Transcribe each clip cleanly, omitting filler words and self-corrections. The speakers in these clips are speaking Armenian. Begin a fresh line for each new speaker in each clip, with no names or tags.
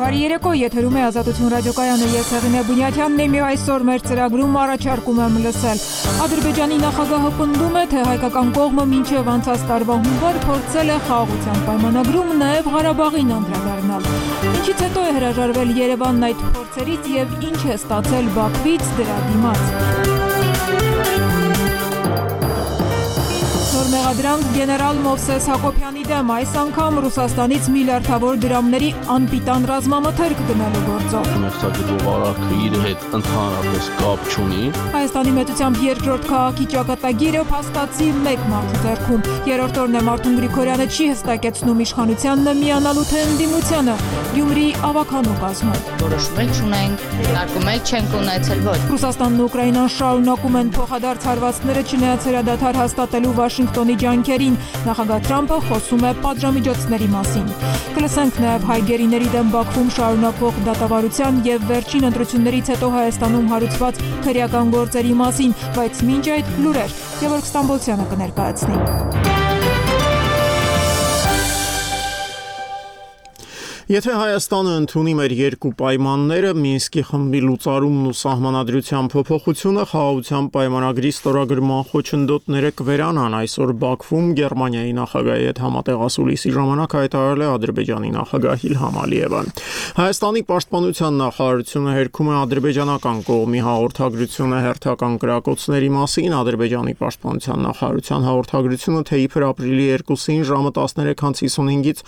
Բարի երեկո, եթերում է Ազատություն ռադիոկայանը, ես Հեղինե Բունյաթյանն եմ, այսօր մեր ծրագրում առաջարկում եմ լսել։ Ադրբեջանի նախագահը պնդում է, թե հայկական կողմը մինչև անցած տարվա հունվար փորձել է խաղաղության պայմանագրում նաև Ղարաբաղին անդրադառնալ։ Ինչից հետո է հրաժարվել Երևանն այդ փորձերից եւ ինչ է ստացել Բաքվից դրա դիմաց։ Մեղադրանք գեներալ Մովսես Հակոբյանի դեմ այս անգամ Ռուսաստանից միլիարդավոր դրամների անպիտան ռազմամթերք գնելու գործով։
Մեղսակերպող արարքը իր հետ ընդհանրապես կապ չունի։
Հայաստանի մեծությամբ երկրորդ քաղաքի ճակատագիրը փաստացի մեկ մարդու ձեռքում։ Երրորդ օրն է Մարտուն Գրիգորյանը չի հստակեցնում իշխանությանն միանալու թե ընդդիմությանը։ Գյումրի ավականու կազմում։
Որոշում չունենք, նարկոմել չենք ունեցել ոչ։
Ռուսաստանն ու Ուկրաինան շարունակում են փոխադարձ հարվածները չնայած հրադադար հաստատելու Վաշինգտոնի ջանքերին, նախագահ Թրամփը խոսում է պատժամիջոցների մասին։ Կլսենք նաև հայ գերիների դեմ Բաքվում շարունակվող դատավարության եւ վերջին ընտրություններից հետո Հայաստանում հարուցված քրեական գործերի մասին, բայց մինչ այդ լուրեր Գևորգ Ստամբոլցյանը կներկայացնի։
Եթե Հայաստանը ընդունի մեր երկու պայմանները, Մինսկի խմբի լուծարումն ու սահմանադրության փոփոխությունը, խաղաղության պայմանագրի ստորագրման խոչընդոտները կվերանան, այսօր Բաքվում Գերմանիայի նախագահի հետ համատեղասուլիսի ժամանակ հայտարարել է Ադրբեջանի նախագահ Իլհամ Ալիևը։ Հայաստանի պաշտպանության նախարարությունը հերքում է ադրբեջանական կողմի հաղորդագրությունը հերթական կրակոցների մասին։ Ադրբեջանի պաշտպանության նախարարության հաղորդագրությունը, թե իբր ապրիլի 2-ին ժամը 13:55-ից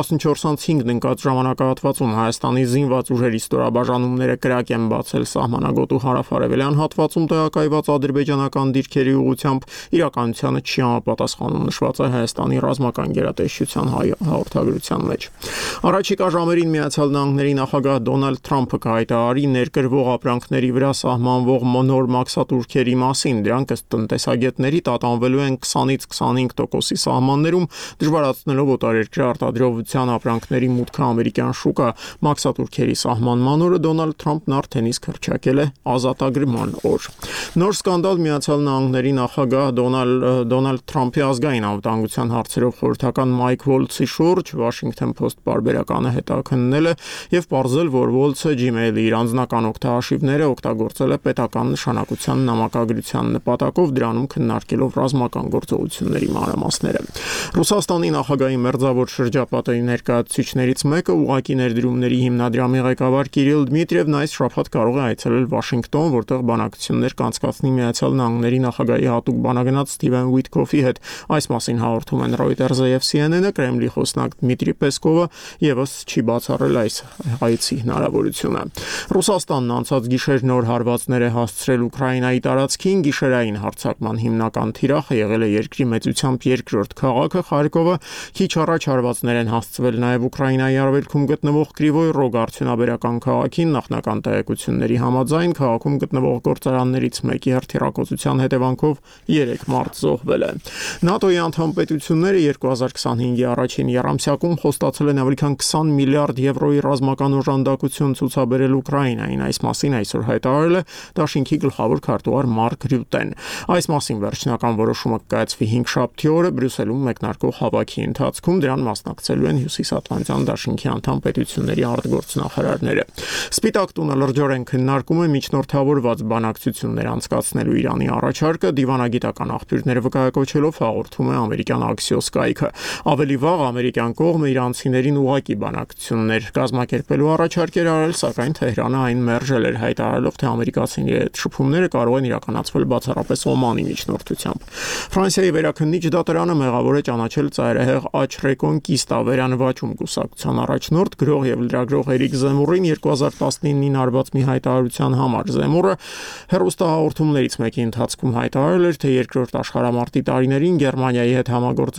14:05 ընկած ժամանակահատվածում Հայաստանի զինված ուժերի ստորաբաժանումները կրակ են բացել սահմանագոտու հարավ-արևելյան հատվածում տեղակայված ադրբեջանական դիրքերի ուղղությամբ, իրականությանը չի համապատասխանում, նշված է Հայաստանի ռազմական գերատեսչության հաղորդագրության մեջ։ Առաջիկա ժամերին Միացյալ Նահանգների նախագահ Դոնալդ Թրամփը կհայտարարի ներկրվող ապրանքների վրա սահմանվող նոր մաքսատուրքերի մասին։ Դրանք ըստ տնտեսագետների տատանվելու են 20-ից 25% սահմաններում, դժվարացնելով օտարերկրյա արտադրողության ապրանքների մուտքը ամերիկյան շուկա։ Մաքսատուրքերի սահմանման օրը Դոնալդ Թրամփն արդեն իսկ հռչակել է ազատագրման օր։ Նոր սկանդալ Միացյալ Նահանգների նախագահ Դոնալդ Թրամփի ազգային անվտանգության հարցերով խորհրդական Մայք Վոլցի շուրջ Washington Post պարբերականը հետաքննել է եւ պարզել, որ Վոլցը Gmail-ի իր անձնական օգտահաշիվները օգտագործել է պետական նշանակության նամակագրության նպատակով, դրանում քննարկելով ռազմական գործողությունների մանրամասները։ Ռուսաստանի նախագահի մերձավոր շրջապատի ներկայացուցիչներից մեկը ուղղակի ներդրումների հիմնադրամի ղեկավար Կիրիլ Դմիտրիևն այս շաբաթ կարող է այցելել Վաշինգտոն, որտեղ բանակցություններ կանցկացնի Միացյալ Նահանգների նախագահի հատուկ բանագնաց Սթիվեն Ուիտկոֆի հետ։ Այս մասին հաղորդում են Reuters-ը եւ CNN-ը, Կրեմլի խոսնակ Դմիտրի Պեսկովը եւս չի բացառել այս այցի հնարավորությունը։ Ռուսաստանն անցած գիշեր նոր հարվածներ է հասցրել Ուկրաինայի տարածքին, գիշերային հարձակման հիմնական թիրախը եղել է երկրի մեծությամբ երկրորդ քաղաքը Խարկովը, քիչ առաջ հարվածներ են հասցվել նաև Ուկրաինայի արևելքում գտնվող Կրիվոյ Ռոգ արդյունաբերական քաղաքին, նախնական տեղեկությունների համաձայն քաղաքում գտնվող գործարաններից մեկի հրթիռակոծության հետևանքով 3 մարդ զոհվել է։ ՆԱՏՕ-ի անդամ պետությունները 2025-ի առաջին եռամսյակում խոստացել են ավելի քան 20 միլիարդ եվրոյի ռազմական օժանդակություն ցուցաբերել Ուկրաինային։ Այս մասին այսօր հայտարարել է Դաշինքի գլխավոր քարտուղար Մարկ Ռյուտեն։ Այս մասին վերջնական որոշումը կայացվի 5-շաբթի օրը Բրյուսելում մեկնարկող հավաքի ընթացքում, դրան մասնակցելու են Հյուսիսատլանտյան Դաշինքի անդամ պետությունների արտգործնախարարները։ Սպիտակ տունը լրջորեն քննարկում է միջնորդավորված բանակցություններ անցկացնելու Իրանի առաջարկը, դիվանագիտական աղբյուրները վկայակոչելով հաղորդում է ամերիկյան Axios կայքը։ Ավելի վաղ ամերիկյան կողմը իրանցիներին ուղղակի բանակցություններ կազմակերպելու առաջարկ էր արել, սակայն Թեհրանը այն մերժել էր, հայտարարելով, թե ամերիկացիների հետ շփումները կարող են իրականացվել բացառապես Օմանի միջնորդությամբ։ Ֆրանսիայի վերաքննիչ դատարանը մեղավոր է ճանաչել ծայրահեղ աջ ռեկոնկիստա վերանվաճում կուսակցության առաջնորդ գրող եւ լրագրող Էրիկ Զեմուրին 2019-ին արված մի հայտարարության համար։ Զեմուրը հեռուստահաղորդումներից մեկի ընթացքում հայտարարել էր, թե երկրորդ աշխարհամարտի տարիներին Գերմանիայի հետ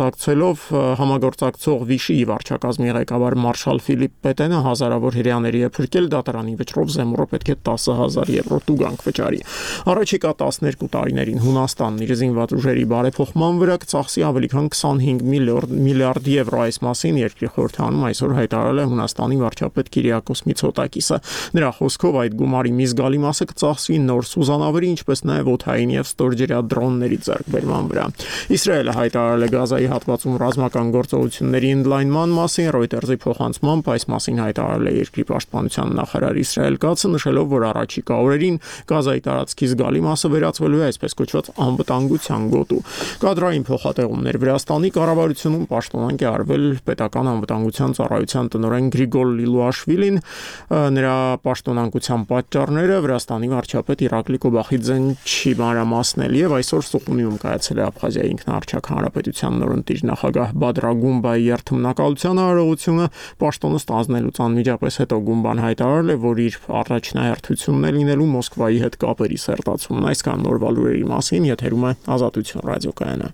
համագործակցող Վիշիի վարչակազմի ղեկավար մարշալ Ֆիլիպ Պետենը հազարավոր հրեաների է փրկել, դատարանի վճռով Զեմուրը պետք է 10,000 եվրո տուգանք վճարի։ Առաջիկա 12 տարիներին Հունաստանն իր զինված ուժերի բարեփոխման վրա կծախսի ավելի քան 25 միլիարդ եվրո։ Այս մասին երկրի խորհրդանում այսօր հայտարարել հայտարարել է Հունաստանի վարչապետ Կիրիակոս Միցոտակիսը։ Նրա խոսքով այդ գումարի մի զգալի մասը կծախսվի նոր սուզանավերի, ինչպես նաև օդային եւ ստորջրյա դրոնների ձեռքբերման վրա։ Իսրայելը հայտարարել է Գազայի հատվածում ռազմական գործողությունների ընդլայնման մասին, Reuters-ի փոխանցմամբ այս մասին հայտարարել է երկրի պաշտպանության նախարար Իսրայել Կացը, նշելով, որ առաջիկա օրերին Գազայի տարածքի զգալի մասը վերածվելու է այսպես կոչված անվտանգության գոտու։ Կադրային փոխատեղումներ Վրաստանի կառավարությունում պաշտոնանկ է արվել պետական անվտանգության ծառայության տնօրեն Գրիգոր Լիլուաշվիլին, նրա պաշտոնանկության պատճառները Վրաստանի վարչապետ Իրակլի Կոբախիձեն չի մանրամասնել եւ այսօր Սուխումիում կայացել է Աբխազիայի ինքնաարչակ հանրապետության նորընտիր նախագահ Բադրա Գումբայի երթմնակալության արարողությունը, պաշտոնը ստանձնելուց անմիջապես հետո Գումբան հայտարարել է, որ իր առաջնահերթությունն է լինելու Մոսկվայի հետ կապերի սերտացումն։ Այսքան նորվա լուրերի մասին եթերում է Ազատություն ռադիոկայանը։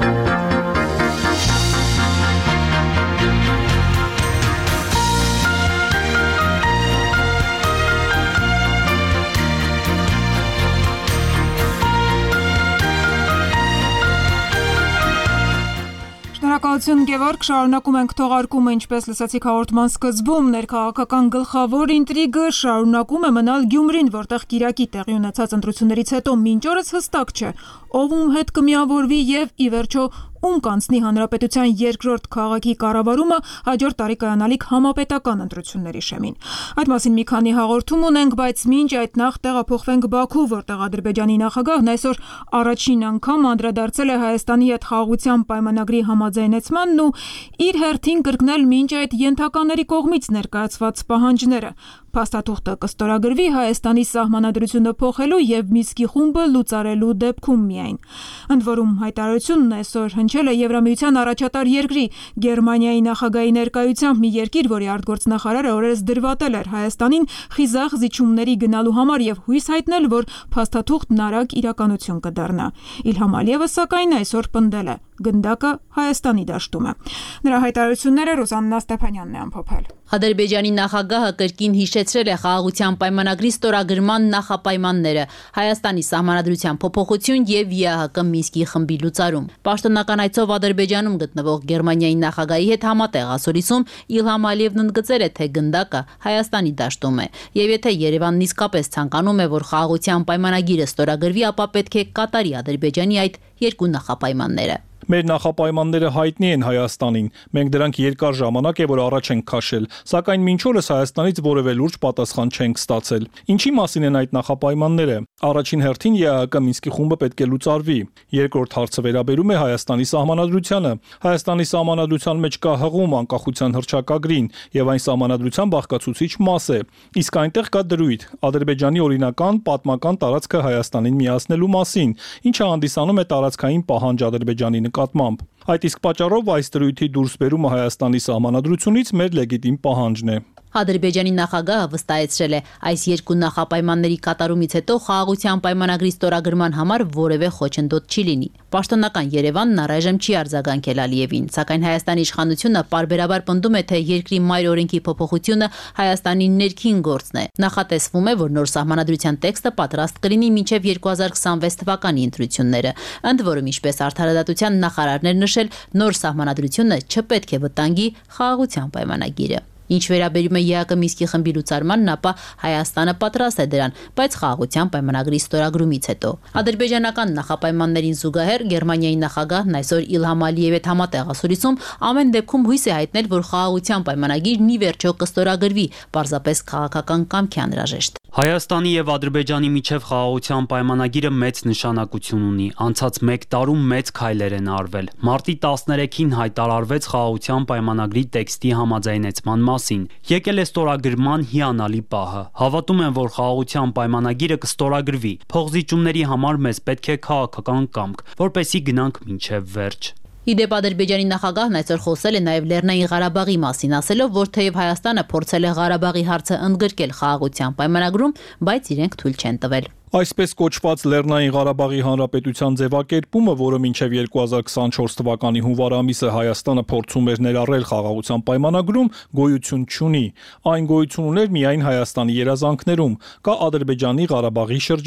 Շնորհակալություն Գևորգ, շարունակում ենք թողարկումը, ինչպես լսեցիք հաղորդման սկզբում, ներքաղաքական գլխավոր ինտրիգը շարունակում է մնալ Գյումրին, որտեղ Կիրակի տեղի ունեցած ընտրություններից հետո մինչ օրս հստակ չէ, ով ում հետ կմիավորվի եւ ի վերջո ում կանցնի հանրապետության երկրորդ քաղաքի կառավարումը հաջորդ տարի կայանալիք համապետական ընտրությունների շեմին։ Այդ մասին մի քանի հաղորդում ունենք, բայց մինչ այդ նախ տեղափոխվենք Բաքու, որտեղ Ադրբեջանի նախագահն այսօր առաջին անգամ անդրադարձել է Հայաստանի հետ խաղաղության պայմանագրի համաձայնեցմանն ու իր հերթին կրկնել մինչ այդ ենթականների կողմից ներկայացված պահանջները։ Փաստաթուղթը կստորագրվի Հայաստանի սահմանադրությունը փոխելու եւ Մինսկի խումբը լուծարելու դեպքում միայն։ Ընդ որում հայտարարությունն այսօր հնչել է Եվրամիության առաջատար երկրի Գերմանիայի նախագահի ներկայությամբ, մի երկիր, որի արտգործնախարարը օրերս դրվատել էր Հայաստանին խիզախ զիջումների գնալու համար եւ հույս հայտնել, որ փաստաթուղթն արագ իրականություն կդառնա։ Իլհամ Ալիևը սակայն այսօր պնդել է գնդակը Հայաստանի դաշտում է։ Նրա հայտարարությունները Ռոզաննա Ստեփանյանն է ամփոփել։
Ադրբեջանի նախագահը կրկին հիշեցրել է խաղաղության պայմանագրի ստորագրման նախապայմանները, Հայաստանի սահմանադրության փոփոխություն եւ ԵԱՀԿ Մինսկի խմբի լուծարում։ Պաշտոնական այցով Ադրբեջանում գտնվող Գերմանիայի նախագահի հետ համատեղ ասորիսում Իլհամ Ալիևն ընդգծել է, թե գնդակը Հայաստանի դաշտում է, եւ եթե Երևանն իսկապես ցանկանում է, որ խաղաղության պայմանագիրը ստորագրվի, ապա պետք է կատարի Ադրբեջանի այդ երկու նախապայմանները։
Մեր նախապայմանները հայտնի են Հայաստանին։ Մենք դրանք երկար ժամանակ է որ առաջ ենք քաշել, սակայն մինչ օրս Հայաստանից որևէ լուրջ պատասխան չենք ստացել։ Ինչի մասին են այդ նախապայմանները։ Առաջին հերթին ԵԱՀԿ Մինսկի խումբը պետք է լուծարվի։ Երկրորդ հարցը վերաբերում է Հայաստանի սահմանադրությանը։ Հայաստանի սահմանադրության մեջ կա հղում անկախության հռչակագրին եւ այն սահմանադրության բաղկացուցիչ մաս է։ Իսկ այնտեղ կա դրույթ Ադրբեջանի օրինական պատմական տարածքը Հայաստանին միացնելու մասին, ինչը հանդիսանում է տարածքային պահանջ Ադրբեջանի նկատմամբ։ Այդ իսկ պատճառով այս դրույթի դուրսբերումը Հայաստանի սահմանադրությունից մեր լեգիտիմ պահանջն է։
Ադրբեջանի նախագահը վստահեցրել է, այս երկու նախապայմանների կատարումից հետո խաղաղության պայմանագրի ստորագրման համար որևէ խոչընդոտ չի լինի։ Պաշտոնական Երևանն առայժմ չի արձագանքել Ալիևին, սակայն Հայաստանի իշխանությունը պարբերաբար պնդում է, թե երկրի մայր օրենքի փոփոխությունը Հայաստանի ներքին գործն է։ Նախատեսվում է, որ նոր սահմանադրության տեքստը պատրաստ կլինի մինչև 2026 թվականի ընտրությունները։ Ընդ որում, ինչպես արդարադատության նախարարն էր նշել, նոր սահմանադրությունը չպետք է վտանգի խաղաղության պայմանագիրը։ Ինչ վերաբերում է ԵԱՀԿ Մինսկի խմբի լուծարմանն, ապա Հայաստանը պատրաստ է դրան, բայց խաղաղության պայմանագրի ստորագրումից հետո։ Ադրբեջանական նախապայմաններին զուգահեռ Գերմանիայի նախագահն այսօր Իլհամ Ալիևի հետ համատեղ ասորիսում ամեն դեպքում հույս է հայտնել, որ խաղաղության պայմանագիրն ի վերջո կստորագրվի, պարզապես քաղաքական կամքի անհրաժեշտ։
Հայաստանի եւ Ադրբեջանի միջև խաղաղության պայմանագիրը մեծ նշանակություն ունի։ Անցած 1 տարում մեծ քայլեր են արվել։ Մարտի 13-ին հայտարարվեց խաղաղության պայմանագրի տեքստի համաձայնեցման մասին։ Եկել է ստորագրման հիանալի պահը։ Հավատում եմ, որ խաղաղության պայմանագիրը կստորագրվի։ Փոխզիջումների համար մեզ պետք է քաղաքական կամք, որպեսզի գնանք մինչև վերջ։
Իդեպ Ադրբեջանի նախագահն այսօր խոսել է նաև Լեռնային Ղարաբաղի մասին, ասելով, որ թեև Հայաստանը փորձել է Ղարաբաղի հարցը ընդգրկել խաղաղության պայմանագրում, բայց իրենք թույլ չեն տվել։
Այսպես կոչված Լեռնային Ղարաբաղի Հանրապետության ձևակերպումը, որը մինչև 2024 թվականի հունվար ամիսը Հայաստանը փորձում էր ներառել խաղաղության պայմանագրում, գոյություն չունի։ Այն գոյություն ուներ միայն Հայաստանի երազանքներում, կա Ադրբեջանի Ղարաբաղի շրջան։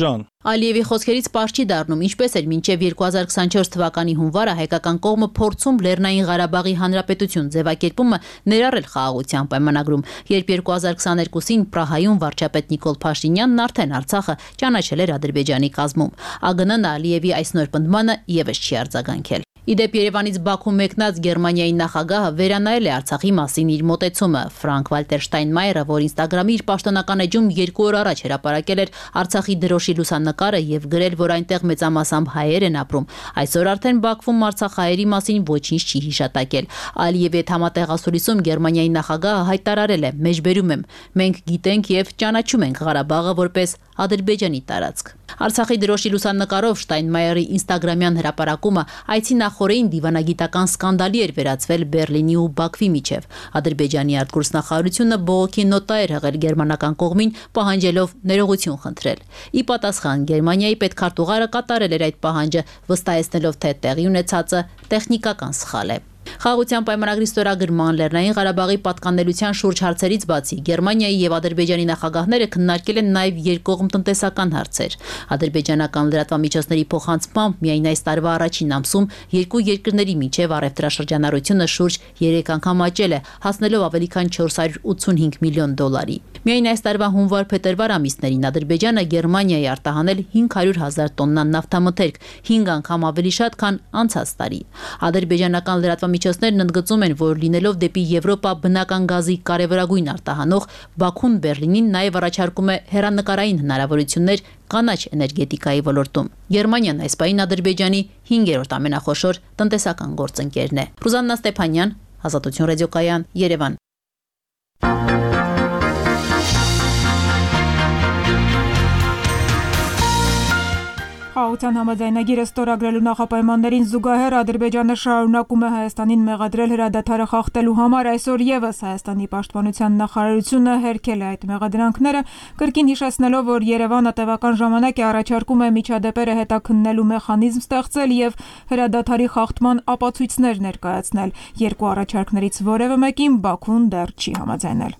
Ալիևի խոսքերից պարզ չի դառնում, ինչպես էր մինչև 2024 թվականի հունվարը հայկական կողմը փորձում Լեռնային Ղարաբաղի Հանրապետություն ձևակերպումը ներառել խաղաղության պայմանագրում, երբ 2022-ին Պրահայում վարչապետ Նիկոլ Փաշինյանն արդեն Արցախը ճանաչել էր Ադրբեջանի կազմում։ ԱԳՆ-ն Ալիևի այս նոր պնդմանը եւս չի արձագանքել։ Իդեպ Երևանից Բաքու մեկնած Գերմանիայի նախագահը վերանայել է Արցախի մասին իր մոտեցումը։ Ֆրանկ-Վալտեր Շտայնմայերը, որ Ինստագրամի իր պաշտոնական էջում 2 օր առաջ հրապարակել էր Արցախի դրոշի լուսանկարը եւ գրել, որ այնտեղ մեծամասամբ հայեր են ապրում, այսօր արդեն Բաքվում արցախահայերի մասին ոչինչ չի հիշատակել։ Ալիևի հետ համատեղասուրիսում Գերմանիայի նախագահը հայտարարել է. «Մեջբերում եմ, մենք գիտենք եւ ճանաչում ենք Ղարաբաղը որպես Ադրբեջանի տարածք»։ Արցախի դրոշի լուսանկարով Շտայնմայերի ինստագրամյան հրապարակումը այցի նախօրեին դիվանագիտական սկանդալի էր վերածվել Բերլինի ու Բաքվի միջև։ Ադրբեջանի արտգործնախարարությունը բողոքի նոտա էր հղել գերմանական կողմին, պահանջելով ներողություն խնդրել։ Ի պատասխան Գերմանիայի պետքարտուղարը կատարել էր այդ պահանջը, վստահեցնելով, թե տեղի ունեցածը տեխնիկական սխալ է։ Խաղաղության պայմանագրի ստորագրման Լեռնային Ղարաբաղի պատկանելության շուրջ հարցերից բացի Գերմանիայի եւ Ադրբեջանի նախագահները քննարկել են նաեւ երկկողմ տնտեսական հարցեր։ Ադրբեջանական լրատվամիջոցների փոխանցմամբ միայն այս տարվա առաջին ամսում երկու երկրների միջև առևտրաշրջանառությունը շուրջ 3 անգամ աճել է, հասնելով ավելի քան 485 միլիոն դոլարի։ Միայն այս տարվա հունվար-փետրվար ամիսներին Ադրբեջանը Գերմանիայի արտահանել 500,000 տոննա նավթամթերք, 5 անգամ ավելի շատ, քան անցած տարի։ Ադրբեջանական լրատվամիջոցներն ընդգծում են, որ լինելով դեպի Եվրոպա բնական գազի կարևորագույն արտահանող, Բաքուն Բերլինին նաև առաջարկում է հեռանկարային հնարավորություններ կանաչ էներգետիկայի ոլորտում։ Գերմանիան այս պահին Ադրբեջանի 5-րդ ամենախոշոր տնտեսական գործընկերն է։ Ռուզաննա Ստեփանյան, Ազատություն ռադիոկայան, Երևան։
Խաղաղության համաձայնագիրը ստորագրելու նախապայմաններին զուգահեռ Ադրբեջանը շարունակում է Հայաստանին մեղադրել հրադադարը խախտելու համար։ Այսօր եւս Հայաստանի պաշտպանության նախարարությունը հերքել է այդ մեղադրանքները, կրկին հիշեցնելով, որ Երևանը տևական ժամանակ է առաջարկում է միջադեպերը հետաքննելու մեխանիզմ ստեղծել եւ հրադադարի խախտման ապացույցներ ներկայացնել։ Երկու առաջարկներից որևէ մեկին Բաքուն դեռ չի համաձայնել։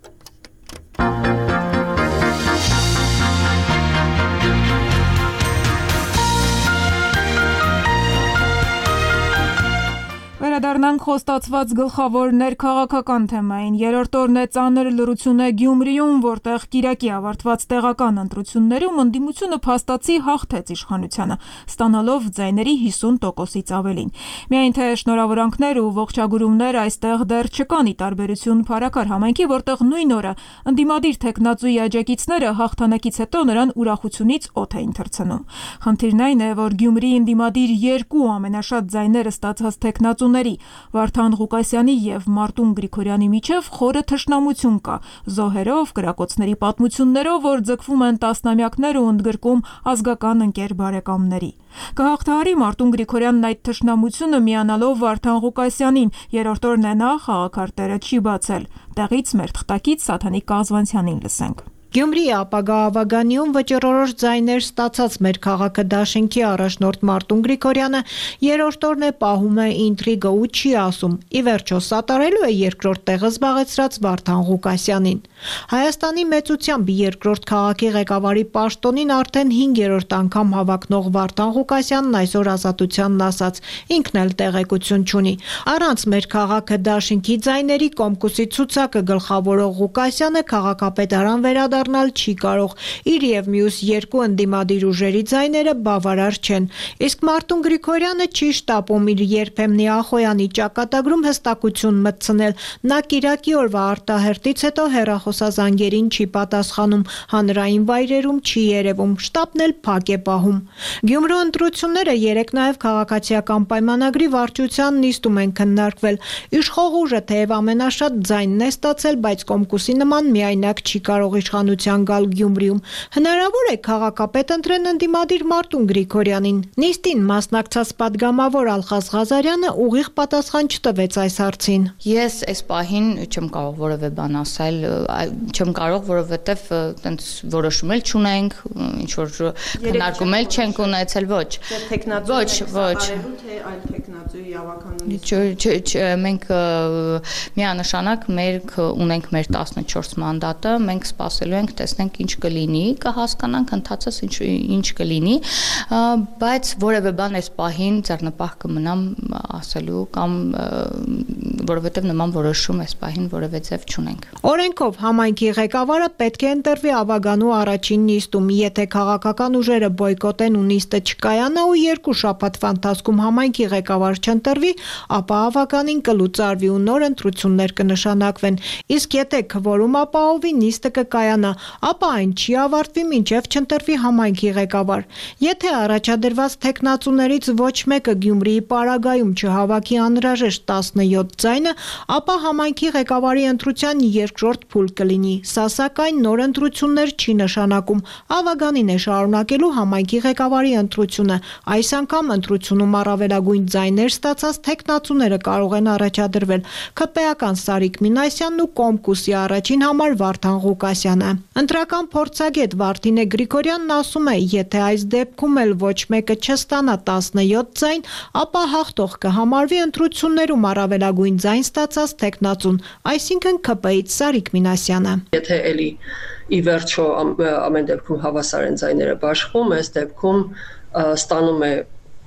Վերադառնանք խոստացված գլխավոր ներքաղաքական թեմային։ Երրորդ օրն է ծանր լռություն է Գյումրիում, որտեղ Կիրակի ավարտված տեղական ընտրություններում ընդդիմությունը փաստացի հաղթեց իշխանությանը, ստանալով ձայների 50%-ից ավելին։ Միայն թե շնորհավորանքներ ու ողջագուրումներ այստեղ դեռ չկան, ի տարբերություն Փարաքար համայնքի, որտեղ նույն օրը ընդդիմադիր թեկնածուի աջակիցները հաղթանակից հետո նրան ուրախությունից օդ էին թռցնում։ Խնդիրն այն է, որ Գյումրիի ընդդիմադիր երկու ամենաշատ ձայները ստացած թեկնածուների Վարդան Ղուկասյանի եւ Մարտուն Գրիգորյանի միջև խորը թշնամություն կա, զոհերով, կրակոցների պատմություններով, որ ձգվում են տասնամյակներ ու ընդգրկում ազգական ընկեր բարեկամների։ Կհաղթահարի Մարտուն Գրիգորյանն այդ թշնամությունը միանալով Վարդան Ղուկասյանին, երրորդ օրն է նա խաղաքարտերը չի բացել։ Տեղից մեր թղթակից Սաթանիկ Կազվանցյանին լսենք։
Գյումրիի ապագա ավագանիում վճռորոշ ձայներ ստացած մեր քաղաքը դաշինքի առաջնորդ Մարտուն Գրիգորյանը երրորդ օրն է պահում է ինտրիգը ու չի ասում, ի վերջո սատարելու է երկրորդ տեղը զբաղեցրած Վարդան Ղուկասյանին։ Հայաստանի մեծությամբ երկրորդ քաղաքի ղեկավարի պաշտոնին արդեն 5-րդ անգամ հավակնող Վարդան Ղուկասյանն այսօր Ազատությանն ասաց, ինքն էլ տեղեկություն չունի։ Առանց մեր քաղաքը դաշինքի ձայների կոմկուսի ցուցակը գլխավորող Ղուկասյանը քաղաքապետարան վերադառնալ չի կարող, իր եւ մյուս երկու ընդդիմադիր ուժերի ձայները բավարար չեն, իսկ Մարտուն Գրիգորյանը չի շտապում իր երբեմնի Ախոյանի ճակատագրում հստակություն մտցնել, նա Կիրակի օրվա արտահերտից հետո հեռախոսազանգերին չի պատասխանում, հանրային վայրերում չի երևում, շտաբն էլ փակ է պահում։ Գյումրու ընտրությունները երեք նաեւ քաղաքացիական պայմանագրի վարչության նիստում են քննարկվել, իշխող ուժը թեև ամենաշատ ձայնն է ստացել, բայց կոմկուսի նման միայնակ չի կարող իշխանության գալ Գյումրիում։ Հնարավոր է քաղաքապետ ընտրեն ընդդիմադիր Մարտուն Գրիգորյանին։ Նիստին մասնակցած падգամավոր Ալխազ Ղազարյանը ուղիղ պատասխան չտվեց այս հարցին։
Ես այս պահին չեմ կարող որևէ բան ասել, չեմ կարող, որովհետև տենց որոշում էլ չունենք, ինչ որ քննարկում էլ չենք ունեցել, ոչ։ Թե այլ տեխնացուի ավականունից։ Մենք միանշանակ ունենք մեր 14 մանդատը, մենք սպասելու ենք, տեսնենք ինչ կլինի, կհասկանանք ընթացած ինչ կլինի, բայց որևէ բան այս պահին ձեռնպահ կմնամ ասելու կամ որովհետև նման որոշում այս պահին որևէ ձև չունենք։
Օրենքով համայնքի ղեկավարը պետք է ընտրվի ավագանու առաջին նիստում, եթե քաղաքական ուժերը բոյկոտեն ու նիստը չկայանա ու 2 շաբաթվա ընթացքում համայնքի ղեկավար չընտրվի, ապա ավագանին կլուծարվի ու նոր ընտրություններ կնշանակվեն, իսկ եթե քվորում ապահովի նիստը կկայանա, ապա այն չի ավարտվի մինչև չընտրվի համայնքի ղեկավար։ Եթե առաջադրված թեկնածուներից ոչ մեկը Գյումրիի պարագայում չհավաքի անհրաժեշտ 17 ձայնը, ապա համայնքի ղեկավարի ընտրության երկրորդ փուլ կլինի։ Սա սակայն նոր ընտրություններ չի նշանակում, ավագանին է շարունակելու համայնքի ղեկավարի ընտրությունը։ Այս անգամ ընտրությունում առավելագույն ձայներ ստացած թեկնածուները կարող են առաջադրվել ՔՊ-ական Սարիկ Մինասյանն ու Կոմկուսի առաջին համար Վարդան Ղուկասյանը։ Ընտրական փորձագետ Վարդինե Գրիգորյանն ասում է, եթե այս դեպքում էլ ոչ մեկը չստանա 17 ձայն, ապա հաղթող կհամարվի ընտրություններում առավելագույն ձայն ստացած թեկնածուն, այսինքն ՔՊ-ից Սարիկ Մինասյանը։
Եթե էլի ի վերջո ամեն դեպքում հավասար են ձայները բաշխում, այս դեպքում ստանում է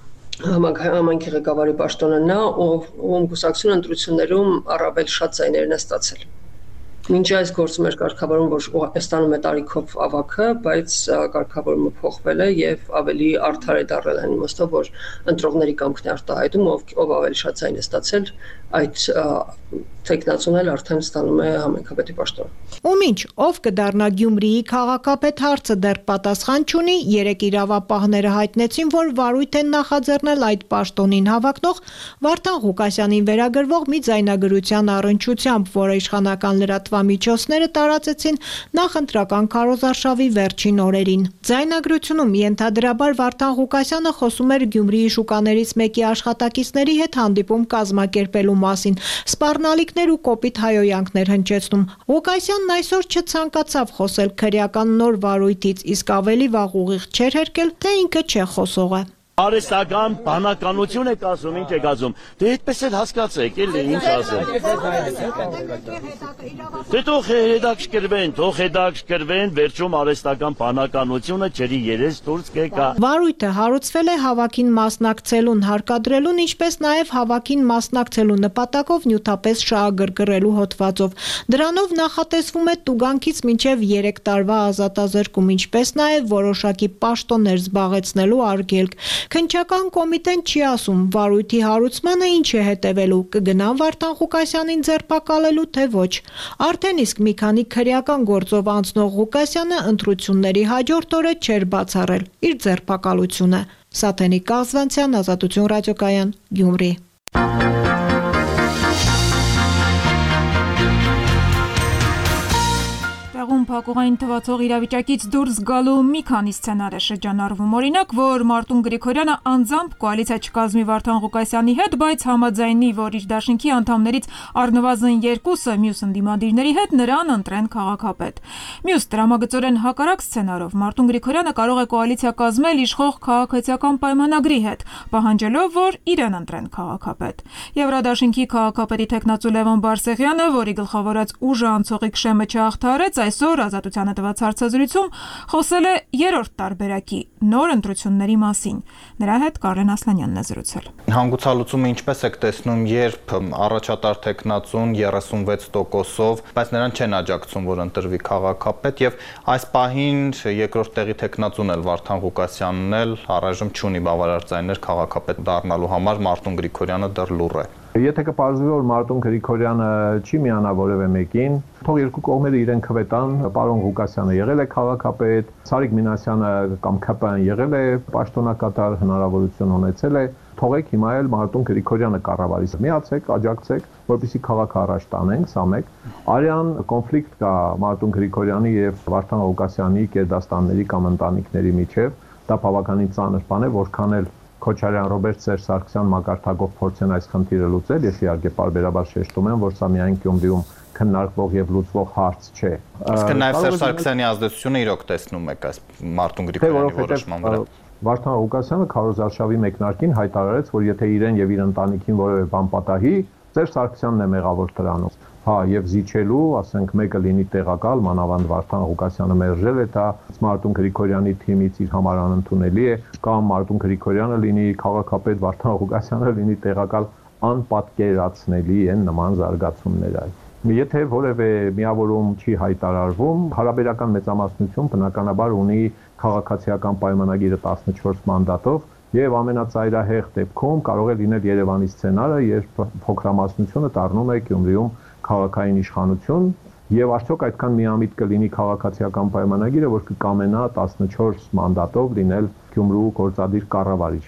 համայնքի ղեկավարի պաշտոնը նա, ում կուսակցությունը ընտրություններում առավել շատ ձայներն է ստացել։ Մինչ այս գործում էր կարգավորում, որ ստանում է տարիքով ավագը, բայց կարգավորումը փոխվել է եւ ավելի արդար է դարձել այն իմաստով, որ ընտրողների կամքն է արտահայտում, ով ավելի շատ ձայն է ստացել, այդ թեկնածուն էլ արդեն ստանում է համայնքապետի պաշտոնը։
Ու մինչ ով կդառնա Գյումրիի քաղաքապետ հարցը դեռ պատասխան չունի, 3 իրավապահները հայտնեցին, որ վարույթ են նախաձեռնել այդ պաշտոնին հավակնող Վարդան Ղուկասյանին վերագրվող մի ձայնագրության առնչությամբ, որը իշխանական լրատվամիջոցները տարածեցին նախընտրական քարոզարշավի վերջին օրերին։ Ձայնագրությունում ենթադրաբար Վարդան Ղուկասյանը խոսում էր Գյումրիի շուկաներից մեկի աշխատակիցների հետ հանդիպում կազմակերպելու մասին, սպառնալիքներ ու կոպիտ հայոյանքներ հնչեցնում։ Ղուկասյանն այսօր չցանկացավ խոսել քրեական նոր վարույթից, իսկ ավելի վաղ ուղիղ չէր հերկել, թե ինքը չէ խոսողը։
Արհեստական բանականություն եք ասում, ինչ եք ասում։ Դե այդպես էլ հասկացեք, էլի ինչ ասեմ։ Դե թող հետաքրքրվեն, վերջում արհեստական բանականությունը ջրի երես դուրս կեկա։
Վարույթը հարուցվել է հավաքին մասնակցելուն հարկադրելուն, ինչպես նաև հավաքին մասնակցելու նպատակով նյութապես շահագրգռելու հոդվածով։ Դրանով նախատեսվում է տուգանքից մինչև 3 տարվա ազատազրկում, ինչպես նաև որոշակի պաշտոններ զբաղեցնելու արգելք։ Քննչական կոմիտեն չի ասում վարույթի հարուցմանը ինչ է հետևելու, կգնան Վարդան Ղուկասյանին ձերբակալելու, թե ոչ։ Արդեն իսկ մի քանի քրեական գործով անցնող Ղուկասյանը ընտրությունների հաջորդ օրը չէր բացառել իր ձերբակալությունը։ Սաթենիկ Կազվանցյան, Ազատություն ռադիոկայան, Գյումրի։
Փակուղային թվացող իրավիճակից դուրս գալու մի քանի սցենար է շրջանառվում։ Օրինակ, որ Մարտուն Գրիգորյանը անձամբ կոալիցիա չկազմի Վարդան Ղուկասյանի հետ, բայց համաձայնի, որ իր դաշինքի անդամներից առնվազն 2-ը մյուս ընդդիմադիրների հետ նրան ընտրեն քաղաքապետ։ Մյուս դրամագծորեն հակառակ սցենարով Մարտուն Գրիգորյանը կարող է կոալիցիա կազմել իշխող քաղաքացիական պայմանագրի հետ, պահանջելով, որ իրեն ընտրեն քաղաքապետ։ Եվրադաշինքի քաղաքապետի տեխնացու Լևոն Բարսեղյանը, որի գլխավորած ուժը անցողիկ շեմը չհաղթահարեց, այսօր Ազատությանը տված հարցազրույցում խոսել է երրորդ տարբերակի նոր ընտրությունների մասին։ Նրա հետ Կարեն Ասլանյանն է զրուցել։
Հանգուցալուծումը ինչպես եք տեսնում, երբ առաջատար տեխնացուն 36%-ով, բայց նրան չեն աջակցում, որ ընտրվի քաղաքապետ, եւ այս պահին երկրորդ տեղի տեխնացուն էլ Վարդան Ղուկասյանն էլ առայժմ չունի բավարար ձայներ քաղաքապետ դառնալու համար, Մարտուն Գրիգորյանը դեռ լուռ է։
Եթե կպարզվի, որ Մարտուն Գրիգորյանը չի միանա որևէ մեկին, թող երկու կողմերը իրեն քվետան, պարոն Ղուկասյանը եղել է քաղաքապետ, Սարիկ Մինասյանը կամ ՔՊ-ն եղել է պաշտոնակատար, հնարավորություն ունեցել է, թողեք հիմա էլ Մարտուն Գրիգորյանը կառավարի։ Միացեք, աջակցեք, որպեսզի քաղաքը առաջ տանենք, սա մեկ։ Արյան կոնֆլիկտ կա Մարտուն Գրիգորյանի եւ Վարդան Ղուկասյանի կերդաստանների կամ ընտանիքների միջեւ, դա բավականին ծանր բան է, որքան էլ Քոչարյան, Ռոբերտ Սարգսյան մակարդակով փորձեն այս խնդիրը լուծել, ես իհարկե պարբերաբար շեշտում եմ, որ սա միայն Գյումրիում քննարկվող եւ լուծվող հարց չէ։
Իսկ նաեւ Սերժ Սարգսյանի ազդեցությունը իրոք տեսնում եք այս Մարտուն Գրիգորյանի որոշման վրա։
Վարդան Ղուկասյանը քարոզարշավի մեկնարկին հայտարարեց, որ եթե իրեն եւ իր ընտանիքին որևէ բան պատահի, Սերժ Սարգսյանն է մեղավոր դրանով։ Հա, եւ զիջելու, ասենք, մեկը լինի տեղակալ, մանավանդ Վարդան Ղուկասյանը մերժել է դա, Մարտուն Գրիգորյանի թիմից իր համար անընդունելի է, կամ Մարտուն Գրիգորյանը լինի քաղաքապետ, Վարդան Ղուկասյանը լինի տեղակալ, անպատկերացնելի են նման զարգացումները։ Եթե որևէ միավորում չի հայտարարվում, հարաբերական մեծամասնություն բնականաբար ունի քաղաքացիական պայմանագիրը 14 մանդատով եւ ամենածայրահեղ դեպքում կարող է լինել Երևանի սցենարը, երբ փոքրամասնությունը դառնում է Գյումրիում քաղաքային իշխանություն եւ արդյոք այդքան միամիտ կլինի քաղաքացիական պայմանագիրը, որ կկամենա 14 մանդատով լինել Գյումրու գործադիր կառավարիչ։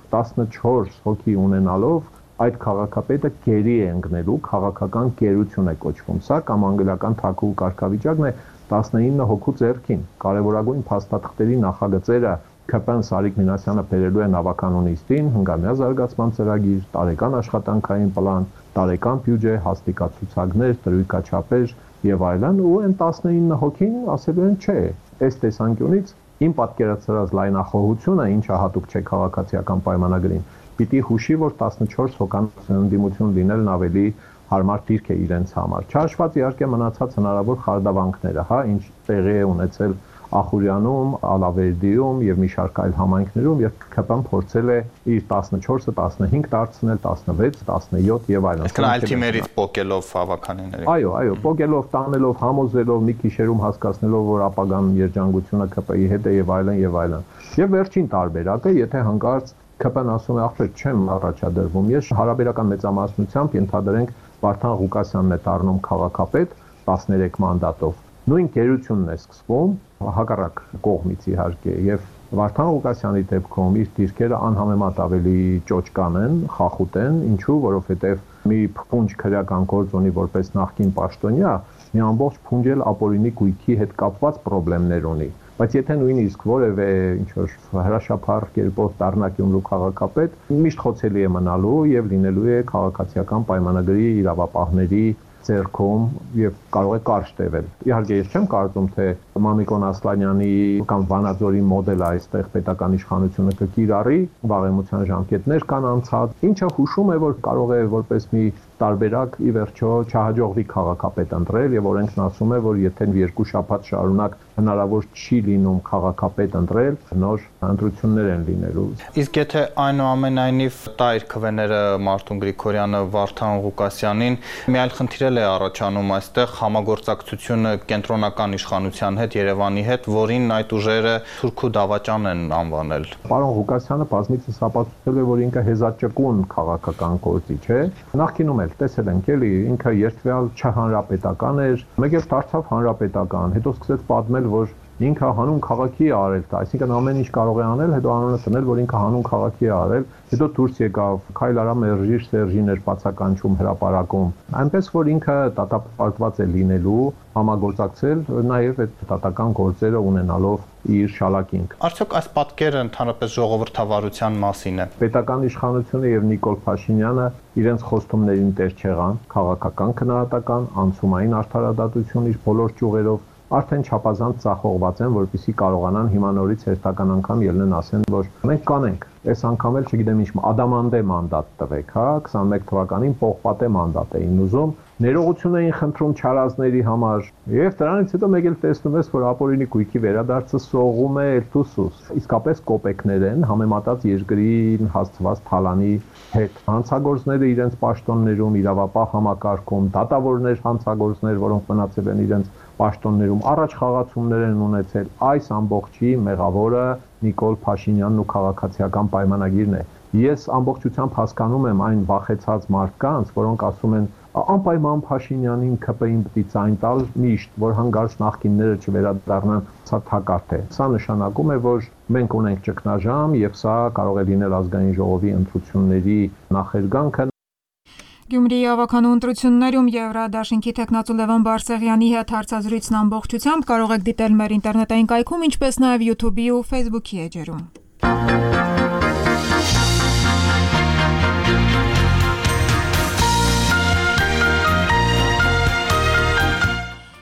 14 հոգի ունենալով այդ քաղաքապետը գերի է ընկնելու, քաղաքական գերություն է կոչվում։ Սա կամ անգլիական թագուհու կարգավիճակն է 19 հոգու ձեռքին։ Կարևորագույն փաստաթղթերի նախագծերը ԿՊ-ն Սարիկ Մինասյանը բերելու է նավականու նիստին, հնգամյա զարգացման ծրագիր, տարեկան աշխատանքային պլան, տարեկան բյուջե, հաստիկացուցակներ, տրույքաչափեր եւ այլն, ու այն 19 հոգին ասելու են չէ։ Այս տեսանկյունից իմ պատկերացրած լայնախոհությունը, ինչը հատուկ չէ քաղաքացիական պայմանագրին, պիտի հուշի, որ 14 հոկանոց ընդդիմություն լինելն ավելի հարմար դիրք է իրենց համար։ Չհաշված իհարկե մնացած հնարավոր խարդավանքները, հա, ինչ տեղի է ունեցել Ախուրյանում, Ալավերդիում եւ մի շարք այլ համայնքներում, երբ ԿՊ-ն փորձել է իր 14-ը 15 դարձնել, 16, 17 եւ այլն։
Այսինքն այլ թիմերից պոկելով հավաքանիների։
Այո, պոկելով, տանելով, համոզելով, մի քիչերում հասկացնելով, որ ապագան երջանկությունը ԿՊ-ի հետ է եւ այլն եւ այլն։ Եվ վերջին տարբերակը, եթե հանկարծ ԿՊ-ն ասում է, ախր չեմ առաջադրվում, ես հարաբերական մեծամասնությամբ ենթադրենք Վարդան Ղուկասյանն է դառնում քաղաքապետ 13 մանդատով։ Նույն գերությունն է սկսվում հակառակ կողմից իհարկե եւ Վարդան Ղուկասյանի դեպքում իր դիրքերը անհամեմատ ավելի ճոճկան են, խախուտ են, ինչու, որովհետեւ մի փունջ քրեական գործ ունի որպես նախկին պաշտոնյա, մի ամբողջ փունջել ապօրինի գույքի հետ կապված խնդիրներ ունի։ Բայց եթե նույնիսկ որևէ ինչ-որ հրաշափառ կերպով դառնա Գյումրու քաղաքապետ, միշտ խոցելի է մնալու եւ լինելու է քաղաքացիական պայմանագրի իրավապահների ձեռքում եւ կարող է կարճ տևել։ Իհարկե ես չեմ կարծում, թե Մամիկոն Ասլանյանի կամ Վանաձորի մոդելը այստեղ պետական իշխանությունը կկիրառի, վաղեմության ժամկետներ կան անցած, ինչը հուշում է, որ կարող է որպես մի տարբերակ ի վերջո չհաջողվի քաղաքապետ ընտրել եւ օրենքն ասում է, որ եթե 2 շաբաթ շարունակ հնարավոր չի լինում քաղաքապետ ընտրել, նոր ընտրություններ են լինելու։
Իսկ եթե այնուամենայնիվ տա իր քվեները Մարտուն Գրիգորյանը Վարդան Ղուկասյանին, մի այլ խնդիր է առաջանում այստեղ համագործակցությունը կենտրոնական իշխանության հետ, Երևանի հետ, որին այդ ուժերը թուրք ու դավաճան են անվանել։
Պարոն Ղուկասյանը բազմիցս ապացուցել է, որ ինքը հեզաճկուն քաղաքական գործիչ է։ Նախկինում էլ տեսել ենք, էլի, ինքը երթվյալ չհանրապետական էր, մեկ էլ դարձավ հանրապետական, հետո սկսեց պատմել, որ ինքը հանուն քաղաքի է արել դա, այսինքն ամեն ինչ կարող է անել, հետո անունը տնել, որ ինքը հանուն քաղաքի է արել, հետո դուրս եկավ, քայլ արա մերժիր Սերժին էր բացականչում հրապարակում, այնպես որ ինքը դատապարտված է լինելու, համագործակցել նաև այդ դատական գործերը ունենալով իր շալակինք։
Արդյոք այս պատկերը ընդհանրապես ժողովրդավարության մասին է։
Պետական իշխանությունը եւ Նիկոլ Փաշինյանը իրենց խոստումներին տեր չեղան, քաղաքական քննադատական, անցումային արդարադատություն իր բոլոր ճյուղերով արդեն չափազանց ծախողված են, որպեսզի կարողանան հիմա նորից հերթական անգամ ելնեն ասեն, որ մենք կանենք, այս անգամ էլ չգիտեմ ինչ ադամանդե մանդատ տվեք, հա, 21 թվականին պողպատե մանդատ էին ուզում, ներողություն էին խնդրում չարազների համար, եւ դրանից հետո մեկ էլ տեսնում ես, որ ապօրինի գույքի վերադարձը սողում է Էլթուսուս, իսկապես կոպեկներ են համեմատած երկրին հասցված թալանի հետ, հանցագործները իրենց պաշտոններում, իրավապահ համակարգում, դատավորներ հանցագործներ, որոնք մնացել են իրենց պաշտոններում առաջ խաղացումներ են ունեցել, այս ամբողջի մեղավորը Նիկոլ Փաշինյանն ու քաղաքացիական պայմանագիրն է։ Ես ամբողջությամբ հասկանում եմ այն վախեցած մարդկանց, որոնք ասում են անպայման Փաշինյանին ԿՊ-ին պիտի ցայն տալ միշտ, որ հանգարց նախկինները չվերադառնան, սա թակարդ է։ Սա նշանակում է, որ մենք ունենք ճգնաժամ եւ սա կարող է լինել ազգային ժողովի ընտրությունների նախերգանքը։
Գյումրիի ավականու ընտրություններում Եվրադաշինքի թեկնածու Լևոն Բարսեղյանի հետ հարցազրույցն ամբողջությամբ կարող եք դիտել մեր ինտերնետային կայքում, ինչպես նաև YouTube-ի ու Facebook-ի էջերում։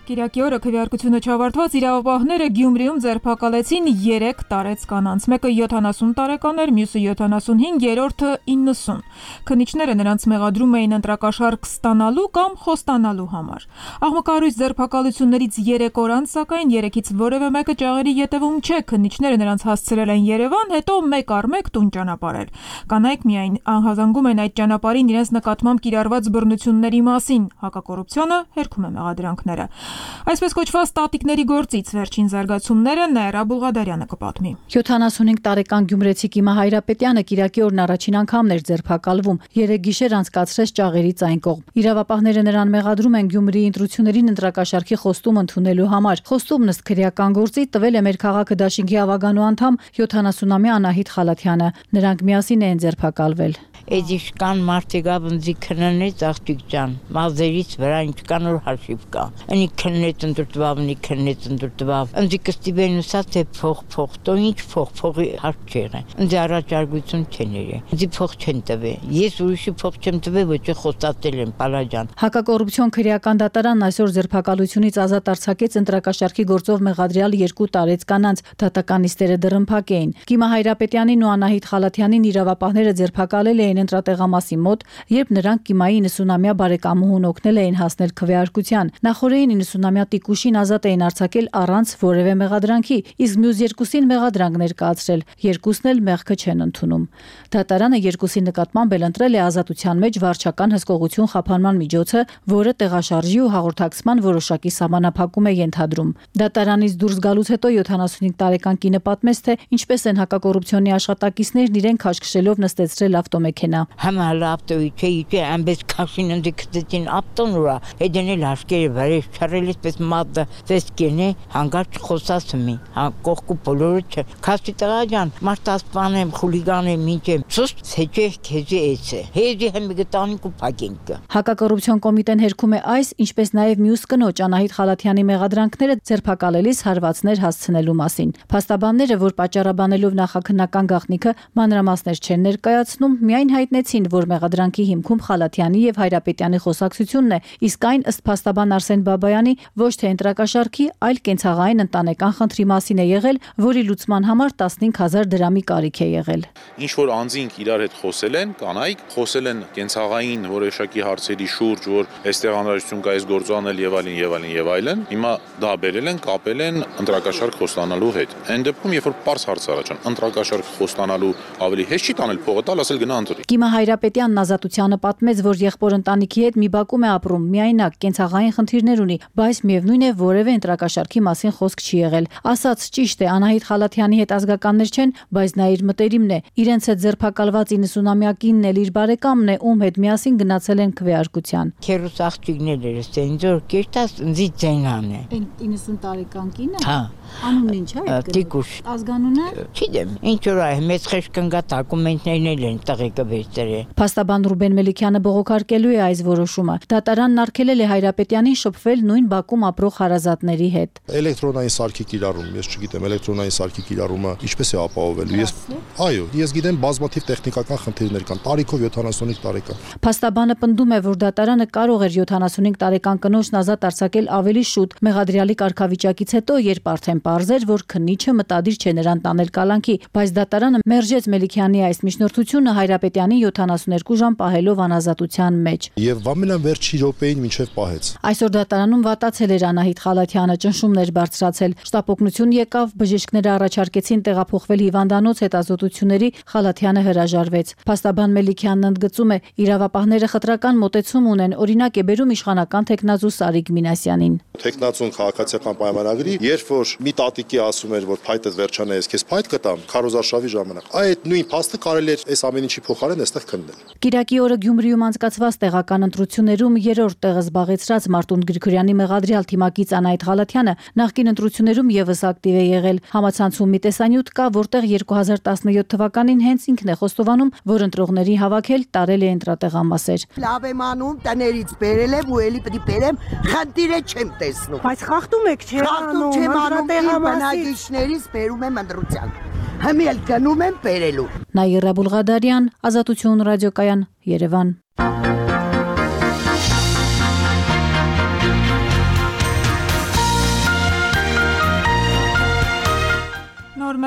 Կիրակի օրը քվեարկությունը չավարտված իրավապահները Գյումրիում ձերբակալեցին 3 տարեց կանանց, մեկը 70 տարեկան էր, մյուսը 75, երրորդը 90։ Քննիչները նրանց մեղադրում էին ընտրակաշառք ստանալու կամ խոստանալու համար։ Աղմկահարույց ձերբակալություններից 3 օր անց, սակայն 3-ից որևէ մեկը ճաղերի ետևում չէ, քննիչները նրանց հասցրել են Երևան, հետո մեկ առ մեկ տուն ճանապարհել։ Կանայք միայն անհազանգում են այդ ճանապարհին իրենց նկատմամբ կիրառված բռնությունների մասին, հակակոռուպցիոնը հերքում է մեղադրանքները։ Այսպես կոչված տատիկների գործից վերջին զարգացումները Նաիրա Բուլղադարյանը կպատմի։
75 տարեկան գյումրեցի Կիմա Հայրապետյանը կիրակի օրն առաջին անգամն էր ձերբակալվում, 3 գիշեր անցկացրեց ճաղերից այն կողմ։ Իրավապահները նրան մեղադրում են Գյումրիի ընտրություններին ընտրակաշառքի խոստում ընդունելու համար։ Խոստումն ըստ քրեական գործի տվել է մեր քաղաքը դաշինքի ավագանու անդամ 70-ամյա Անահիտ Խալաթյանը։ Նրանք միասին են ձերբակալվել։
Էդիշկան մարդիկա բնձի քննեց աղջիկ ջան, մազերից վրա ինչքան որ հաշիվ կա։ Անի քննեց ընդրտվավ, նի քննեց ընդրտվավ։ Ընձի կստիբեն ուսա թե փող, տո ինչ փողի հարց չեղը։ Ընձի առաջարկություն չեն երե։ Ընձի փող չեն տվե։ Ես ուրիշի փող չեմ տվե, ոչ խոստացել եմ, պալաջան։
Հակակոռուպցիոն քրեական դատարանն այսօր ձերբակալությունից ազատ արձակեց ընտրակաշառքի գործով մեղադրյալ 2 տարեց կանանց, դատականիստերը դռնփակ էին։ Կիմա Հայրապետյանին ու Անահիտ Խալաթյանին իրավապահները ձերբակալել էին ընտրատեղամասի մոտ, երբ նրանք Կիմայի 90-ամյա բարեկամուհուն օգնել էին հասնել քվեարկության։ Նախորդին 90-ամյա տիկուշին ազատ էին արձակել առանց որևէ մեղադրանքի, իսկ մյուս 2-ին մեղադրանք ներկայացրել, 2-ն էլ մեղքը չեն ընդունում։ Դատարանը 2-ի նկատմամբ էլ ընտրել է ազատության մեջ վարչական հսկողություն խափանման միջոցը, որը տեղաշարժի ու հաղորդակցման որոշակի սահմանափակում է ենթադրում։ Դատարանից դուրս գալուց հետո 75 տարեկան կինը պատմեց, թե ինչպես են հակակոռուպցիոնի աշխատակիցներն իրեն քաշքշելով նստեցրել ավտոմեքենա։
Համալ ավտոյի չէ, ամբես քաշին ընդ քծեցին ավտոն ուրա, հետենել հաշկերը վարես չարելից պես մատը տեսքենե հանգարց խոսացմի, կողքու բոլորը չէ։ Քաշի տղա ջան, մարտասպան եմ, խուլիգան եմ, ինչ եմ։ Սուստ ցեջե քեզի էցե։ Հեզի հեմի գտանիկ ու փակինք։
Հակակոռուպցիոն կոմիտեն հերքում է այս, ինչպես նաև մյուս կնոջ Անահիտ Խալաթյանի մեղադրանքները ձերբակալելիս հարվածներ հասցնելու մասին։ Փաստաբանները, որ պատճառաբանելով նախաքննական գաղտնիքը մանրամասներ չեն ներկայացնում, միայն հայտնեցին, որ մեղադրանքի հիմքում Խալաթյանի եւ Հայրապետյանի խոսակցությունն է, իսկ այն ըստ փաստաբան Արսեն Բաբայանի ոչ թե ընտրակաշառքի, այլ կենցաղային ընտանեկան խնդրի մասին է եղել, որի լուծման համար 15000 դրամի կարիք է եղել։
Ինչ որ անձինք իրար հետ խոսել են, կանայք խոսել են կենցաղային որոշակի հարցերի շուրջ, որ այստեղ անհրաժեշտություն կա այս գործը անել եւ այլն եւ այլն եւ այլն, հիմա դա բերել են, կապել են ընտրակաշառք խոստանալու հետ։ Այն դեպքում, երբ որ པարզ հարց առաջան, ընտրակաշառք խոստանալու ավելի հեշտ չի տանել փողը տալ, ասել գնա ընտրի։
Կիմա Հայրապետյանն Ազատությանը պատմեց, որ եղբոր ընտանիքի հետ մի բակում է ապրում, միայնակ, կենցաղային խնդիրներ ունի, բայց միևնույն է որևէ ընտրակաշառքի մասին խոսք չի եղել։ Ասած ճիշտ է, Անահիտ Խալաթյանի հետ ազգականներ չեն, բայց նա իր մտերիմն է։ Իրենց հետ ձերբակալված 90-ամյա կինն էլ իր բարեկամն է, ում հետ միասին գնացել են քվեարկության։
Քերուս աղջիկներ էր, սենձոր կերտած ինձ ձենան է։
90 տարեկան կինը։
Հա։
Անունն ինչ է այդ։
Տիկուշ։
Ազգանունը։
Չգիտեմ, ինչ որ է, մեծ խեշկնգա դոկումենտներն են տղեկը վերցրել։
Փաստաբան Ռուբեն Մելիքյանը բողոքարկելու է այս որոշումը։ Դատարանն արգելել է Հայրապետյանին շփվել նույն բակում ապրող հարազատների հետ։
Էլեկտրոնային սարքի կիրառում, ես չգիտեմ, էլեկտրոնային սարքի կիրառումը ինչպես է ապահովելու։ Այո, ես գիտեմ բազմաթիվ տեխնիկական խնդիրներ կան, տարիքով 75 տարեկան։
Փաստաբանը պնդում է, որ դատարանը կարող էր 75 տարեկան կնոջն ազատ արձակել ավելի շուտ մեղադրյալի կարգավիճակից հետո, երբ արդեն պարզ էր, որ քննիչը մտադիր չէ նրան տանել կալանքի, բայց դատարանը մերժեց Մելիքյանի այս միջնորդությունը Հայրապետյանին 72 ժամ պահելով անազատության մեջ։
Եվ ամենայն վերջի րոպեին մինչև պահեց։
Այսօր դատարանում վատացել էր Անահիտ Խալաթյանը, ճնշումներ բարձրացել։ Շտապօգնություն եկավ, բժիշկները առաջարկեցին տեղափոխվել հիվանդանոց հետազոտությունների, Խալաթյանը հրաժարվեց։ Փաստաբան Մելիքյանն ընդգծում է, իրավապահները խտրական մոտեցում ունեն, օրինակ է բերում իշխանական տեխնազու Սարիկ Մինասյանին։
Տեխնազուն քաղաքացիական պայմանագրի, երբ որ մի տատիկի ասում էր, որ փայտը վերջանա, ես քեզ փայտ կտամ, քարոզարշավի ժամանակ, այդ նույն փաստը կարելի էր այս ամեն ինչի փոխարեն այստեղ քննել։
Կիրակի օրը Գյումրիում անցկացված տեղական ընտրություններում երրորդ տեղը զբաղեցրած Մարտուն Գրիգորյանի մեղադրյալ թիմակից Անահիտ Խալաթյանը նախկին ընտրություններում եւս ակտիվ է եղել։ Համացանցում մի տեսանյութ կա, որտեղ 2017 թվականին հենց ինքն է խոստովանում, որ ընտրողների հավաքել տարել է ընտրատեղամասեր։
Լավ եմ անում, տներից բերել եմ ու էլի պետք է բերեմ, խնդիրը չեմ տեսնում։
Բայց խախտում եք, չէ՞։
Խախտում չեմ անում, բնակիչներից բերում եմ ընտրության։ Հիմա էլ գնում եմ բերելու։
Նաիրա Բուլղադարյան, Ազատություն ռադիոկայան, Երևան։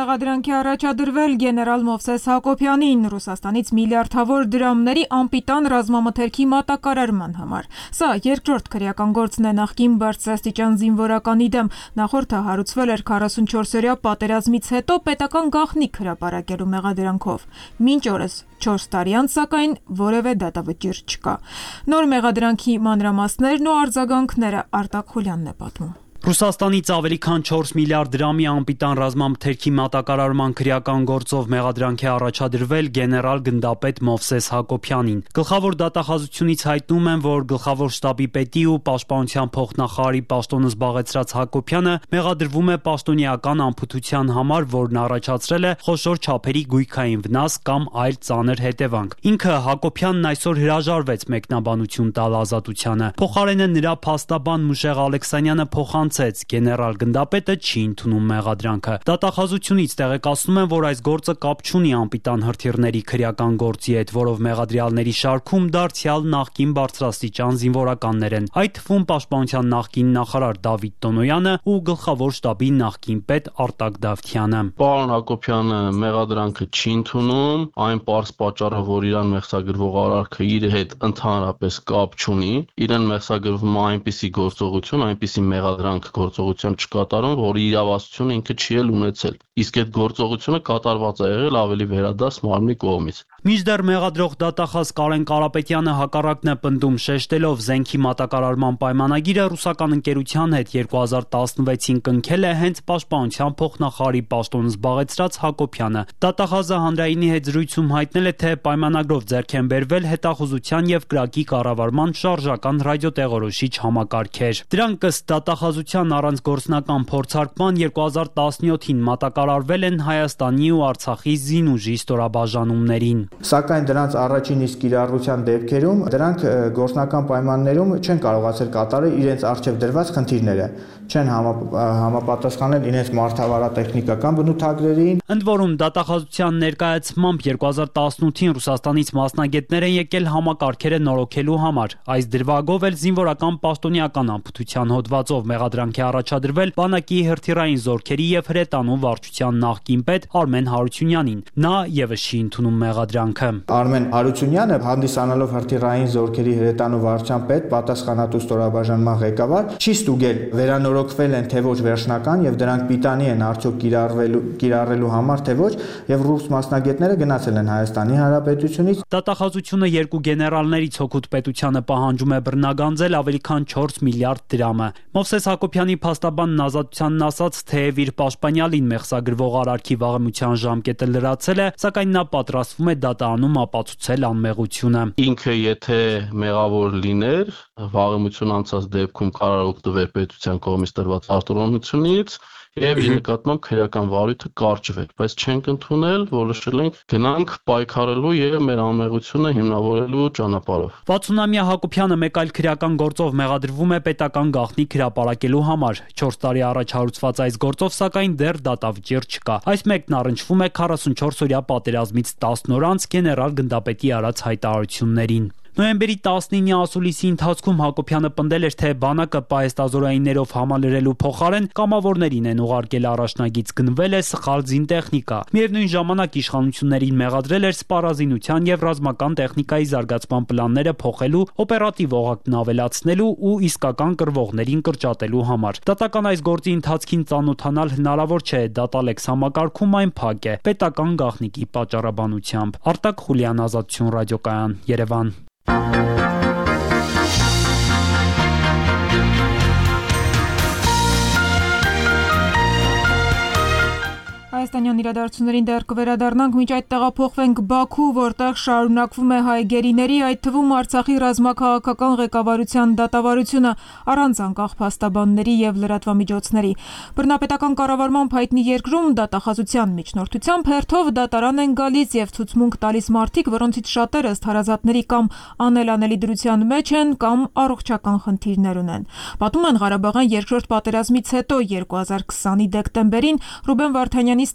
մեղադրանքի առաջադրվել գեներալ Մովսես Հակոբյանին Ռուսաստանից միլիարդավոր դրամների անպիտան ռազմամթերքի մատակարարման համար։ Սա երկրորդ քրեական գործն է նախկին բարձրաստիճան զինվորականի դեմ։ Նախորդը հարուցվել էր 44-օրյա պատերազմից հետո պետական գաղտնիք հրապարակելու մեղադրանքով։ Մինչ օրս 4 տարի անց, սակայն որևէ դատավճիռ չկա։ Նոր մեղադրանքի մանրամասներն ու արձագանքները Արտակ Խուլյանն է պատմում։
Ռուսաստանից ավելի քան 4 միլիարդ դրամի անպիտան ռազմամթերքի մատակարարման քրեական գործով մեղադրանք է առաջադրվել գեներալ գնդապետ Մովսես Հակոբյանին։ Գլխավոր դատախազությունից հայտնում են, որ գլխավոր շտաբի պետի ու պաշտպանության փոխնախարարի պաշտոնը զբաղեցրած Հակոբյանը մեղադրվում է պաշտոնեական անփութության համար, որն առաջացրել է խոշոր չափերի գույքային վնաս կամ այլ ծանր հետևանք։ Ինքը Հակոբյանն այսօր հրաժարվեց մեկնաբանություն տալ ազատությանը։ Փոխարենը նրա փաստաբան Մուշեղ Ալեքսանյանը գեներալ գնդապետը չի ընդունում մեղադրանքը։ Դատախազությունից տեղեկացնում են, որ այս գործը կապ չունի անպիտան հրթիռների քրեական գործի հետ, որով մեղադրյալների շարքում դարձյալ նախկին բարձրաստիճան զինվորականներ են, այդ թվում պաշտպանության նախկին նախարար Դավիթ Տոնոյանը ու գլխավոր շտաբի նախկին պետ Արտակ Դավթյանը։
Պարոն Հակոբյանը մեղադրանքը չի ընդունում, այն պարզ պատճառը, որ իրան մեղսագրվող արարքը իր հետ ընդհանրապես կապ չունի, իրեն մեղսագրվում է այնպիսի գործողություն, այնպիսի մեղադրանք գործողության չկատարում, որի իրավասությունը ինքը չի էլ ունեցել։ Իսկ այդ գործողությունը կատարված է եղել ավելի վերադաս մարմնի կողմից։
Մինչդեռ մեղադրող դատախազ Կարեն Կարապետյանը հակառակն է պնդում, շեշտելով զենքի մատակարարման պայմանագիրը ռուսական ընկերության հետ 2016-ին կնքել է հենց պաշտպանության փոխնախարարի պաշտոնը զբաղեցրած Հակոբյանը։ Դատախազը հանրայինի հետ զրույցում հայտնել է, թե պայմանագրով ձեռք են բերվել հետախուզության եւ կրակի կառավարման շարժական ռադիոտեղորոշիչ համակարգեր։ Դրանք ըստ դատախազության առանց գործնական փորձարկման 2017-ին մատակարարվել են Հայաստանի ու Արցախի զինուժի ստորաբաժանումներին։
Սակայն դրանց առաջին իսկ կիրառության դեպքերում դրանք գործնական պայմաններում չեն կարողացել կատարել իրենց առջև դրված խնդիրները, չեն համապատասխանել իրենց մարդավարատեխնիկական բնութագրերին։
Ընդ որում դատախազության ներկայացմամբ 2018-ին Ռուսաստանից մասնագետներ են եկել համակարգերը նորոգելու համար։ Այս դրվագով էլ զինվորական պաշտոնեական անփութության հոդվածով մեղադրանք է առաջադրվել բանակի հրթիռային զորքերի եւ հրետանու վարչության նախկին պետ Արմեն Հարությունյանին։ Նա եւս չի ընդունում մեղադրանքը։
Արմեն Հարությունյանը, հանդիսանալով հրթիռային զորքերի հրետանու վարչության պետ, պատասխանատու ստորաբաժանման ղեկավար, չի ստուգել վերանորոգվել են թե ոչ վերջնական եւ դրանք պիտանի են արդյոք կիրառելու համար թե ոչ, եւ ռուս մասնագետները գնացել են Հայաստանի Հանրապետությունից։
Դատախազությունը երկու գեներալներից Հօգուտ պետությանը պահանջում է բռնագանձել ավելի քան 4 միլիարդ դրամը։ Մովսես Հակոբյանի փաստաբանն ազատությանն ասաց, թեև իր պաշտպանյալին մեղսագրվող արարքի վաղեմության ժամկետը լրացել է, սակայն նա պատրաստվում է դատարանում ապացուցել անմեղությունը։
Ինքը եթե մեղավոր լիներ, վաղեմություն անցած դեպքում կարող օգտվել պետության կողմից տրված արտոնությունից եւ իր նկատմամբ քրեական վարույթը կարճվել, բայց չենք ընդունել, որոշել ենք գնանք պայքարելու եւ մեր անմեղությունը հիմնավորելու ճանապարհով։
60-ամյա Հակոբյանը մեկ այլ քրեական գործով մեղադրվում է պետական գաղտնիք հրապարակելու համար։ 4 տարի առաջ հարուցված այս գործով սակայն դեռ դատավճիռ չկա։ Այս մեկն առնչվում է 44-օրյա պատերազմից 10 օր անց գեներալ գնդապետի արած հայտարարություններին։ Նոյեմբերի 19-ի ասուլիսի ընթացքում Հակոբյանը պնդել էր, թե բանակը պահեստազորայիններով համալրելու փոխարեն կամավորներին են ուղարկել առաջնագիծ, գնվել է սխալ զինտեխնիկա։ Միևնույն ժամանակ իշխանություններին մեղադրել էր սպառազինության եւ ռազմական տեխնիկայի զարգացման պլանները փոխելու, օպերատիվ օղակն ավելացնելու ու իսկական կռվողներին կրճատելու համար։ Դատական այս գործի ընթացքին ծանոթանալ հնարավոր չէ, դատալեքս համակարգում այն փակ է պետական գաղտնիքի պատճառաբանությամբ։ Արտակ Խուլյան, Ազատություն ռադիոկայան, Երևան։
Հայաստանյան իրադարձություններին դեռ կվերադառնանք, մինչ այդ տեղափոխվենք Բաքու, որտեղ շարունակվում է հայ գերիների, այդ թվում Արցախի ռազմաքաղաքական ղեկավարության դատավարությունը առանց անկախ փաստաբանների եւ լրատվամիջոցների։ Բռնապետական կառավարման հայտնի երկրում դատախազության միջնորդությամբ հերթով դատարան են գալիս եւ ցուցմունք տալիս մարդիկ, որոնցից շատերը ըստ հարազատների կամ անելանելի դրության մեջ են կամ առողջական խնդիրներ ունեն։ Պատմում են Ղարաբաղյան երկրորդ պատերազմից հետո 2020-ի դեկտեմբերին Ռուբեն Վարդանյանի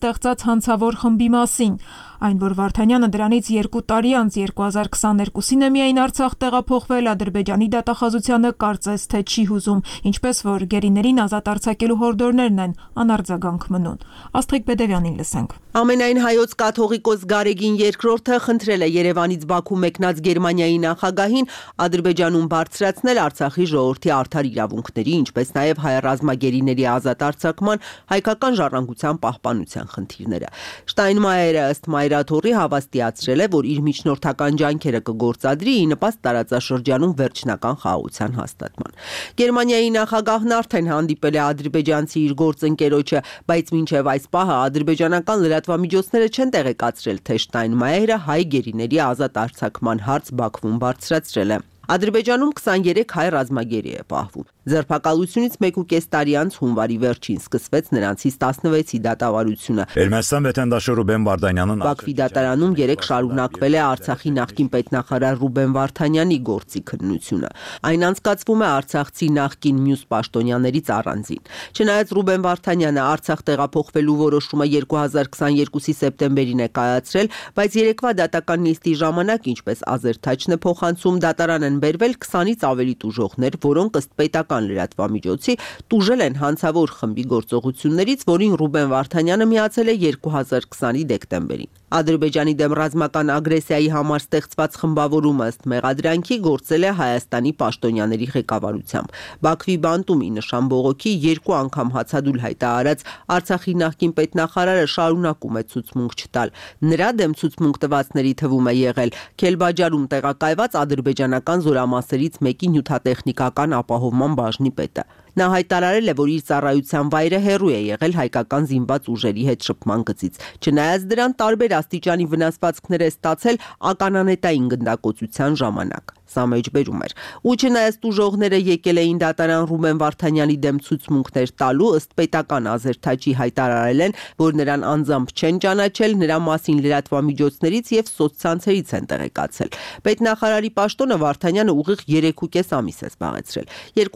ստեղծած հանցավոր խմբի մասին։ Այն, որ Վարդանյանը դրանից 2 տարի անց 2022-ին է միայն Արցախ տեղափոխվել, Ադրբեջանի դատախազությանը կարծես թե չի հուզում, ինչպես որ գերիներին ազատ արձակելու հորդորներն են անարձագանք մնում։ Աստղիկ Բեդևյանին լսենք։
Ամենայն հայոց կաթողիկոս Գարեգին II խնդրել է Երևանից Բաքու մեկնած Գերմանիայի նախագահին Ադրբեջանում բարձրացնել Արցախի ժողովրդի արդար իրավունքների, ինչպես նաև հայ ռազմագերիների ազատ արձակման, հայկական ժառանգության պահպանության խնդիրները։ Շտայնմայերը ըստ Մայրաթորի հավաստիացրել է, որ իր միջնորդական ջանքերը կգործադրի ի նպաստ տարածաշրջանում վերջնական խաղաղության հաստատման։ Գերմանիայի նախագահն արդեն հանդիպել է ադրբեջանցի իր գործընկերոջը, բայց մինչև այս պահը ադրբեջանական լրատվամիջոցները չեն տեղեկացրել, թե Շտայնմայերը հայ գերիների ազատ արձակման հարց Բաքվում բարձրացրել է։ Ադրբեջանում 23 հայ ռազմագերի է պահվում։ Ձերբակալությունից 1.5 տարի անց հունվարի վերջին սկսվեց նրանցից 16-ի դատավարությունը։
Ermənistan vətəndaşı Ruben Vardanyanın
Բաքվի դատարանում 3 շարունակվել է Արցախի նախկին պետնախարար Ռուբեն Վարդանյանի գործի քննությունը։ Այն անցկացվում է արցախցի նախկին մյուս պաշտոնյաներից առանձին։ Չնայած Ռուբեն Վարդանյանը Արցախ տեղափոխվելու որոշումը 2022-ի սեպտեմբերին է կայացրել, բայց երեկվա դատական նիստի ժամանակ, ինչպես Ազերթաչն է փոխանցում, դատարան են բերվել 20-ից ավելի տուժողներ, որոնք ըստ պետական լրատվամիջոցի տուժել են հանցավոր խմբի գործողություններից, որին Ռուբեն Վարդանյանը միացել է 2020-ի դեկտեմբերին։ Ադրբեջանի դեմ ռազմական ագրեսիայի համար ստեղծված խմբավորումը ըստ մեղադրանքի գործել է Հայաստանի պաշտոնյաների ղեկավարությամբ։ Բաքվի բանտում ի նշան բողոքի 2 անգամ հացադուլ հայտարարած Արցախի նախկին պետնախարարը շարունակում է ցուցմունք չտալ։ Նրա դեմ ցուցմունք տվածների թվում է եղել Քելբաջարում տեղակայված ադրբեջանական զորամասերից մեկի նյութատեխնիկական ապահովման բաժնի պետը։ Նա հայտարարել է, որ իր ծառայության վայրը հեռու է եղել հայկական զինված ուժերի հետ շփման գծից։ Չնայած դրան տարբեր աստիճանի վնասվածքներ է ստացել ականանետային գնդակոծության ժամանակ։ Սա մեջբերում էր։ Ու չնայած տուժողները եկել էին դատարան Ռուբեն Վարդանյանի դեմ ցուցմունքներ տալու, ըստ պետական Ազերթաչի հայտարարել են, որ նրան անձամբ չեն ճանաչել, նրա մասին լրատվամիջոցներից եւ սոցցանցերից են տեղեկացել։ Պետնախարարի պաշտոնը Վարդանյանը ուղիղ 3.5 ամիս է զբաղեցրել։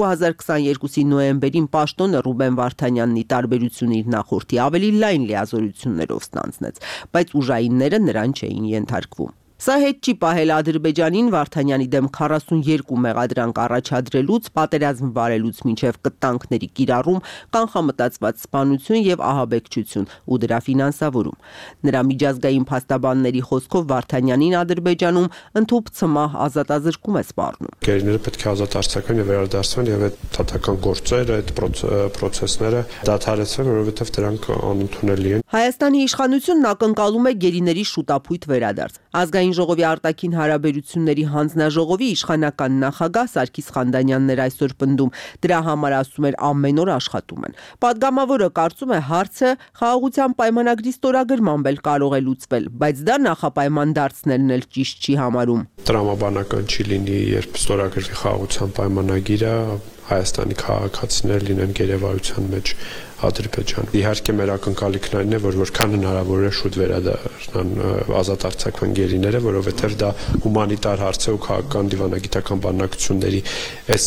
2022-ի նոյեմբերին պաշտոնը Ռուբեն Վարդանյանն ի տարբերություն իր նախորդի ավելի լայն լիազորություններով ստանձնեց, բայց ուժայինները նրան չէին ենթարկվում։ Սա հետ չի պահել Ադրբեջանին Վարդանյանի դեմ 42 մեղադրանք առաջադրելուց, պատերազմ վարելուց մինչև կտանքների կիրառում, կանխամտածված սպանություն եւ ահաբեկչություն ու դրա ֆինանսավորում։ Նրա միջազգային փաստաբանների խոսքով Վարդանյանին Ադրբեջանում ընդհուպ ցմահ ազատազրկում է սպառնում։
Գերիները պետք է ազատ արձակվեն եւ վերադարձվեն եւ այդ դատական գործերը, այդ process-ները դադարեցվեն, որովհետեւ դրանք անընդունելի են։
Հայաստանի իշխանությունն ակնկալում է գերիների շուտապույտ վերադարձ։ Ազգային ժողովի արտաքին հարաբերությունների հանձնաժողովի իշխանական նախագահ Սարգիս Խանդանյանն էր այսօր պնդում, դրա համար ասում էր ամեն օր աշխատում են։ Պատգամավորը կարծում է հարցը խաղաղության պայմանագրի ստորագրմամբ էլ կարող է լուծվել, բայց դա նախապայման դարձնելն էլ ճիշտ չի համարում։
Տրամաբանական չի լինի, երբ ստորագրվի խաղաղության պայմանագիրը, Հայաստանի քաղաքացիներ լինեն գերեվարության մեջ Ադրբեջան։ Իհարկե մեր ակնկալիքն այն է, որ որքան հնարավոր է շուտ վերադառնան ազատ արձակվեն գերիները, որովհետև դա հումանիտար հարց է ու քաղաքական դիվանագիտական բանակցությունների այս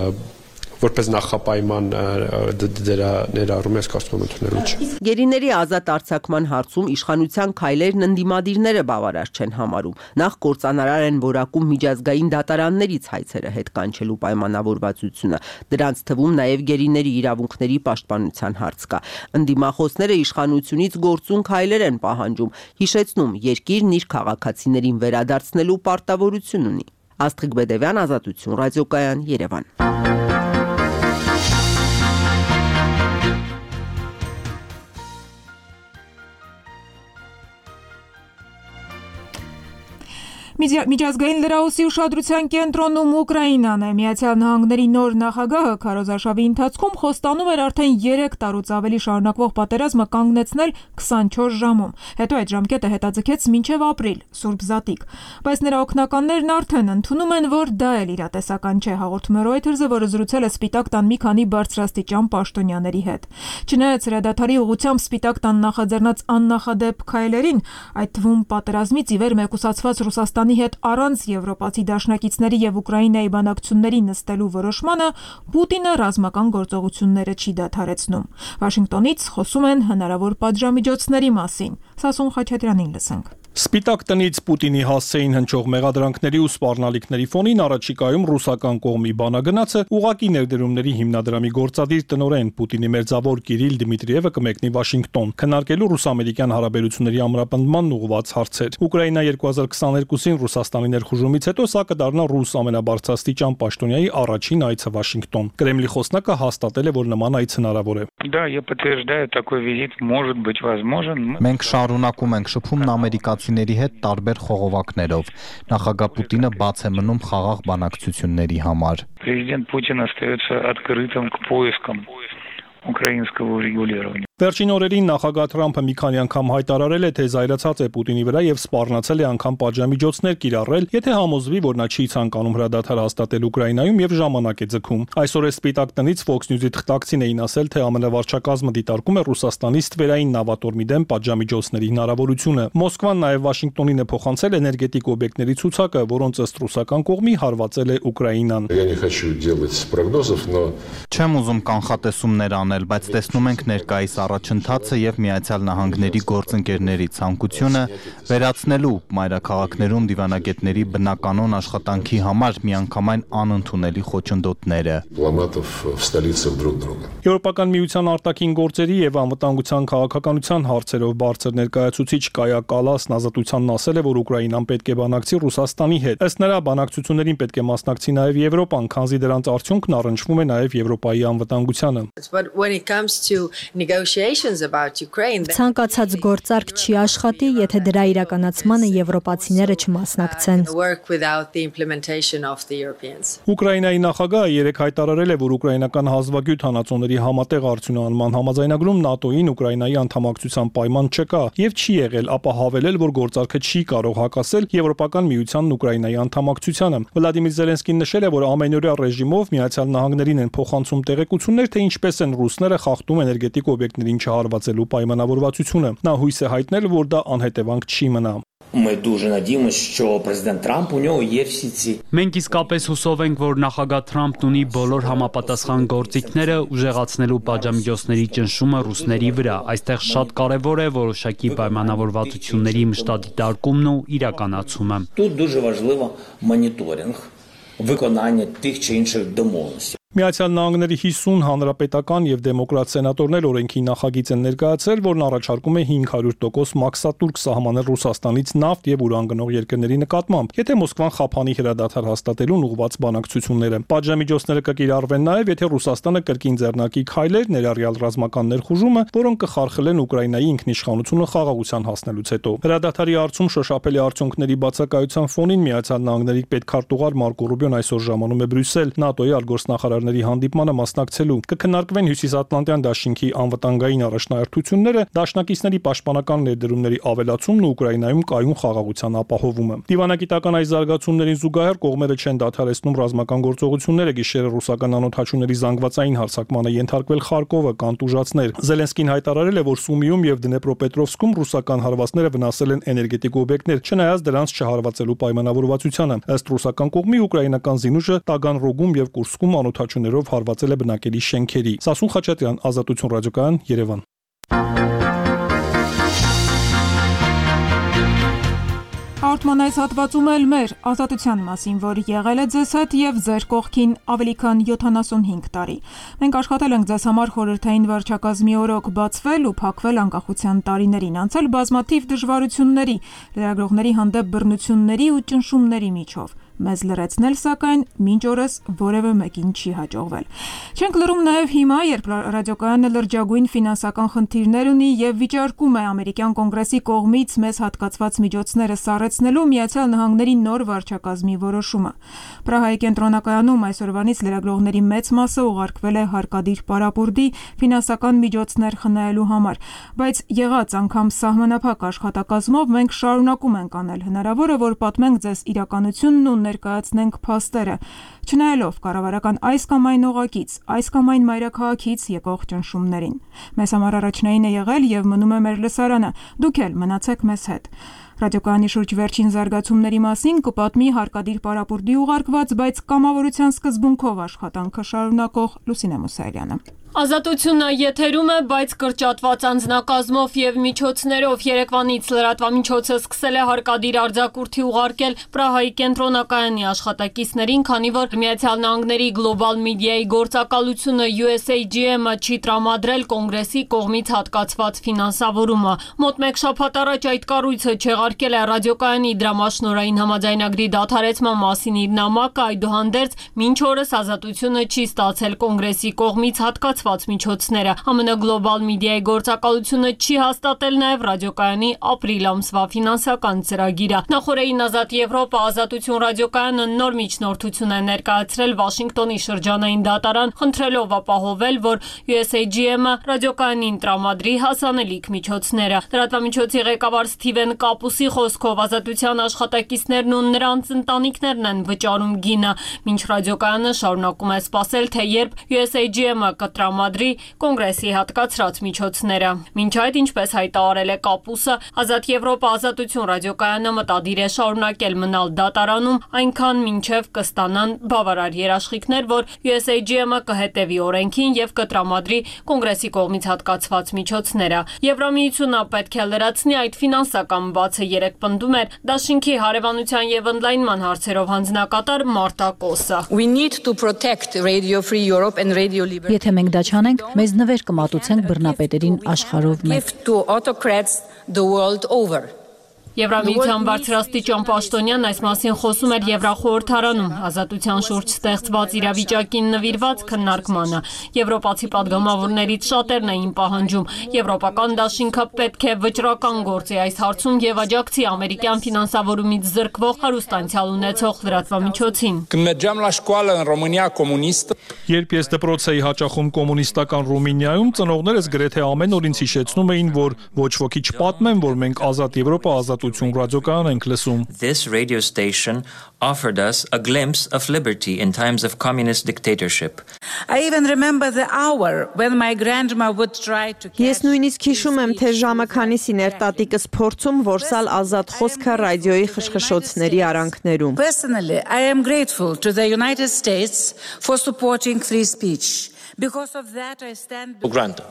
որպես նախապայման դրա ներառում է, կարծում եմ ընդունելու չէ։
Գերիների ազատ արձակման հարցում իշխանության քայլերն ընդդիմադիրները բավարար չեն համարում։ Նախ կործանարար են որակում միջազգային դատարաններից հայցերը հետ կանչելու պայմանավորվածությունը։ Դրանց թվում նաև գերիների իրավունքների պաշտպանության հարց կա։ Ընդդիմախոսները իշխանությունից գործուն քայլեր են պահանջում, հիշեցնում, երկիրն իր քաղաքացիներին վերադարձնելու պարտավորություն ունի։ Աստղիկ Բեդևյան, Ազատություն, ռադիոկայան, Երևան։
Միջազգային լրահոսի ուշադրության կենտրոնում Ուկրաինան է։ Միացյալ Նահանգների նոր նախագահը քարոզարշավի ընթացքում խոստանում էր արդեն 3 տարուց ավելի շարունակվող պատերազմը կանգնեցնել 24 ժամում։ Հետո այդ ժամկետը հետաձգեց մինչև ապրիլ, Սուրբ Զատիկ։ Բայց նրա օգնականներն արդեն ընդունում են, որ դա էլ իրատեսական չէ, հաղորդում է Reuters-ը, որը զրուցել է Սպիտակ տան մի քանի բարձրաստիճան պաշտոնյաների հետ։ Չնայած հրադադարի ուղղությամբ Սպիտակ տան նախաձեռնած աննախադեպ քայլերին, այդ թվում պատերազմից ի վեր մեկուսացված Ռուսաստանի Ռուսաստանի հետ առանց եվրոպացի դաշնակիցների եւ Ուկրաինայի բանակցությունների նստելու որոշմանը Պուտինը ռազմական գործողությունները չի դադարեցնում։ Վաշինգտոնից խոսում են հնարավոր պատժամիջոցների մասին։ Սասուն Խաչատրյանին լսենք։
Սպիտակ տնից Պուտինի հասցեին հնչող մեղադրանքների ու սպառնալիքների ֆոնին առաջիկայում ռուսական կողմի բանագնացը ուղակի ներդրումների հիմնադրամի գործադիր տնօրեն Պուտինի մերձավոր Կիրիլ Դիմիտրիևը կմեկնի Վաշինգտոն, քննարկելու ռուս-ամերիկյան հարաբերությունների ամրապնդմանն ուղղված հարցեր։ Ուկրաինա 2022-ին Ռուսաստանի ներխուժումից հետո սա կդառնա ռուս ամենաբարձրաստիճան պաշտոնյայի առաջին այցը Վաշինգտոն։ Կրեմլի խոսնակը հաստատել է, որ նման այց հնարավոր է։
Մենք շարունակում ենք շփումն ամերիկացիների հետ տարբեր խողովակներով։ Նախագահ Պուտինը բաց է մնում խաղաղ բանակցությունների համար։
Президент Путин остается открытым к поискам украинского урегулирования.
Վերջին օրերին նախագահ Թրամփը մի քանի անգամ հայտարարել է, թե զայրացած է Պուտինի վրա եւ սպառնացել է անգամ պատժամիջոցներ կիրառել, եթե համոզվի, որ նա չի ցանկանում հրադադար հաստատել Ուկրաինայում եւ ժամանակ է ձգում։ Այսօր է Սպիտակ տնից Fox News-ի թղթակցին էին ասել, թե ԱՄՆ-վարչակազմը դիտարկում է Ռուսաստանի ստվերային նավատորմի դեմ պատժամիջոցների հնարավորությունը։ Մոսկվան նաեւ Վաշինգտոնին է փոխանցել էներգետիկ օբյեկտների ցուցակը, որոնց ըստ ռուսական կողմի հարվածել է Ուկրաինան։
Չեմ ուզում կանխատեսումներ անել, բայց տեսնում ենք ներկայիս առաջընթացը եւ Միացյալ Նահանգների գործընկերների ցանկությունը վերացնելու մայրաքաղաքներում դիվանագետների բնականոն աշխատանքի համար միանգամայն անընդունելի խոչընդոտները։
Եվրոպական միության արտաքին գործերի եւ անվտանգության քաղաքականության հարցերով բարձր ներկայացուցիչ Կայա Կալասն ազատությանն ասել է, որ Ուկրաինան պետք է բանակցի Ռուսաստանի հետ։ Ըստ նրա, բանակցություններին պետք է մասնակցի նաեւ Եվրոպան, քանզի դրանց արդյունքն առնչվում է նաեւ Եվրոպայի անվտանգությանը։
Ցանկացած գործարք չի աշխատի, եթե դրա իրականացմանը եվրոպացիները չմասնակցեն։
Ուկրաինայի նախագահը երեկ հայտարարել է, որ ուկրաինական հազվագյուտ հանածոների համատեղ արդյունահանման համաձայնագրում ՆԱՏՕ-ին Ուկրաինայի անդամակցության պայման չկա եւ չի եղել, ապա հավելել, որ գործարքը չի կարող հակասել Եվրոպական միությանն Ուկրաինայի անդամակցությանը։ Վլադիմիր Զելենսկին նշել է, որ ամենօրյա ռեժիմով Միացյալ Նահանգներին են փոխանցում տեղեկություններ, թե ինչպես են ռուսները խախտում էներգետիկ օբյեկտներին չհարվածելու պայմանավորվածությունը։ Նա հույս է հայտնել, որ դա անհետևանք չի մնա։
Մենք իսկապես հուսով ենք, որ նախագահ Թրամփն ունի բոլոր համապատասխան գործիքները ուժեղացնելու պատժամիջոցների ճնշումը ռուսների վրա։ Այստեղ շատ կարևոր է որոշակի պայմանավորվածությունների մշտադիտարկումն ու իրականացումը։
Միացյալ Նահանգների 50 հանրապետական եւ դեմոկրատ սենատորներ օրենքի նախագիծ են ներկայացրել, որն առաջարկում է 500% մաքսատուրք սահմանել Ռուսաստանից նավթ եւ ուրան գնող երկրների նկատմամբ, եթե Մոսկվան խափանի հրադադար հաստատելուն ուղղված բանակցությունները։ Պատժամիջոցները կկիրառվեն նաեւ, եթե Ռուսաստանը կրկին ձեռնարկի քայլեր, ներառյալ ռազմական ներխուժումը, որոնք կխարխլեն Ուկրաինայի ինքնիշխանությունը խաղաղության հասնելուց հետո։ Հրադադարի հարցում շոշափելի արդյունքների բացակայության ֆոնին Միացյալ Նահանգների պետքարտուղար Մարկո Ռուբիոն այսօր ժամանում է Բրյուսել ՆԱՏՕ-ի արտգործնախարարների հանդիպմանը մասնակցելու։ Կքննարկվեն Հյուսիսատլանտյան դաշինքի անվտանգային առաջնահերթությունները, դաշնակիցների պաշտպանական ներդրումների ավելացումն ու Ուկրաինայում կայուն խաղաղության ապահովումը։ Դիվանագիտական այս զարգացումներին զուգահեռ կողմերը չեն դադարեցնում ռազմական գործողությունները, գիշերը ռուսական անօդաչուների զանգվածային հարձակմանը ենթարկվել Խարկովը կանտուժացներ։ Զելենսկին հայտարարել է, որ Սումիում եւ Դնեպրոպետրովսկում ռուսական հարվածները վնասել են էներգետիկ օբյեկտներ, չնայած դրանց չհարվածելու պայմանավորվածությանը։ Ըստ ռուսական կողմի ուկրաինական զինուժը Տագանրոգում եւ Կուրսկում անօդաչուներով հարվածել է բնակելի շենքերի։ Սասուն Խաչատրյան, Ազատություն ռադիոկայան, Երևան։
Արտման այս հատվածում էլ մեր ազատության մասին, որ եղել է ձեզ հետ եւ ձեր կողքին ավելի քան 75 տարի։ Մենք աշխատել ենք ձեզ համար խորհրդային վարչակազմի օրոք բացվել ու փակվել անկախության տարիներին, անցել բազմաթիվ դժվարությունների, լրագրողների հանդեպ բռնությունների ու ճնշումների միջով։ Մեզ լրացնել, սակայն մինչ օրս որևէ մեկին չի հաջողվել։ Չենք լրում նաև հիմա, երբ ռադիոկայանը լրջագույն ֆինանսական խնդիրներ ունի եւ վիճարկում է ամերիկյան կոնգրեսի կողմից մեզ հատկացված միջոցները սառեցնելու Միացյալ Նահանգների նոր վարչակազմի որոշումը։ Պրահայի կենտրոնակայանում այսօրվանից լրագրողների մեծ մասը ուղարկվել է հարկադիր պարապուրդի ֆինանսական միջոցներ խնայելու համար, բայց եղած անգամ սահմանափակ աշխատակազմով մենք շարունակում ենք անել հնարավորը, որ պատմենք ձեզ իրականությունն ու ներկայացնենք փաստերը, չնայելով կառավարական այս կամ այն օղակից, այս կամ այն մայրաքաղաքից եկող ճնշումներին։ Մեզ համար առաջնային է եղել եւ մնում է մեր լսարանը։ Դուք էլ մնացեք մեզ հետ։ Ռադիոկայանի շուրջ վերջին զարգացումների մասին կպատմի հարկադիր պարապուրդի ուղարկված, բայց կամավորության սկզբունքով աշխատանքը շարունակող Լուսինե Մուսայելյանը։
Ազատությունը եթերում է, բայց կրճատված անձնակազմով եւ միջոցներով երեկվանից լրատվամիջոցը սկսել է հարկադիր արձակուրդի ուղարկել Պրահայի կենտրոնակայանի աշխատակիցներին, քանի որ Միացյալ Նահանգների գլոբալ մեդիայի գործակալությունը USAGM-ը չի տրամադրել կոնգրեսի կողմից հատկացված ֆինանսավորումը։ Մոտ մեկ շաբաթ առաջ այդ կառույցը չեղարկել է ռադիոկայանի դրամաշնորհային համաձայնագրի դադարեցման մասին իր նամակը, այդուհանդերձ մինչ օրս ազատությունը չի ստացել կոնգրեսի կողմից հատկացված միջոցները։ ԱՄՆ գլոբալ մեդիայի գործակալությունը չի հաստատել նաև ռադիոկայանի ապրիլ ամսվա ֆինանսական ծրագիրը։ Նախորդին Ազատ Եվրոպա ազատություն ռադիոկայանը նոր միջնորդություն է ներկայացրել Վաշինգտոնի շրջանային դատարան, խնդրելով ապահովել, որ USAGM-ը ռադիոկայանին տրամադրի հասանելիք միջոցները։ Լրատվամիջոցի ղեկավար Սթիվեն Կապուսի խոսքով ազատության աշխատակիցներն ու նրանց ընտանիքներն են վճարում գինը, մինչ ռադիոկայանը շարունակում է սպասել, թե երբ USAGM-ը կտրամադրի կոնգրեսի հատկացրած միջոցները։ Մինչ այդ, ինչպես հայտարարել է Կապուսը, Ազատ Եվրոպա ազատություն ռադիոկայանը մտադիր է շարունակել մնալ դատարանում, այնքան մինչև կստանան բավարար երաշխիքներ, որ USAGM-ը կհետևի օրենքին եւ կտրամադրի կոնգրեսի կողմից հատկացված միջոցները։ Եվրամիությունը պետք է լրացնի այդ ֆինանսական բացը, երեք պնդում էր Դաշինքի հարևանության եւ ընդլայնման հարցերով հանձնակատար Մարտա Կոսը։
We need to protect Radio Free Europe and Radio Liberty.
Եթե մենք դա չանենք, մեզ նվեր կմատուցենք բռնապետերին աշխարհով մեկ։
To autocrats the world over.
Եվրամիության բարձրաստիճան պաշտոնյան այս մասին խոսում էր Եվրախորհրդարանում ազատության շուրջ ստեղծված իրավիճակին նվիրված քննարկմանը։ Եվրոպացի падգամավորներից շատերն էին պահանջում Եվրոպական դաշինքը պետք է վճռական գործի այս հարցում եւ աջակցի ամերիկյան ֆինանսավորումից զրկվող հարուստանցիալ ունեցող լրատվամիջոցին։
Când la școală în România comunistă.
Երբ ես դպրոց էի հաճախում կոմունիստական Ռումինիայում, ծնողներս գրեթե ամեն օր ինձ հիշեցնում էին, որ ոչ ոքի չպատմեն, որ մենք Ազատ Եվրոպա ազատություն ռադիոկայան ենք լսում։
This radio station offered us a glimpse of liberty in times of communist dictatorship.
I even remember the hour when my grandma would try to.
Ես նույնիսկ հիշում եմ, թե ժամը քանիսին էր տատիկս փորձում որսալ ազատ խոսքը ռադիոյի խշխշոցների արանքներում։
Personally, I am grateful to the United States for supporting free speech. Because of that I stand
for granted.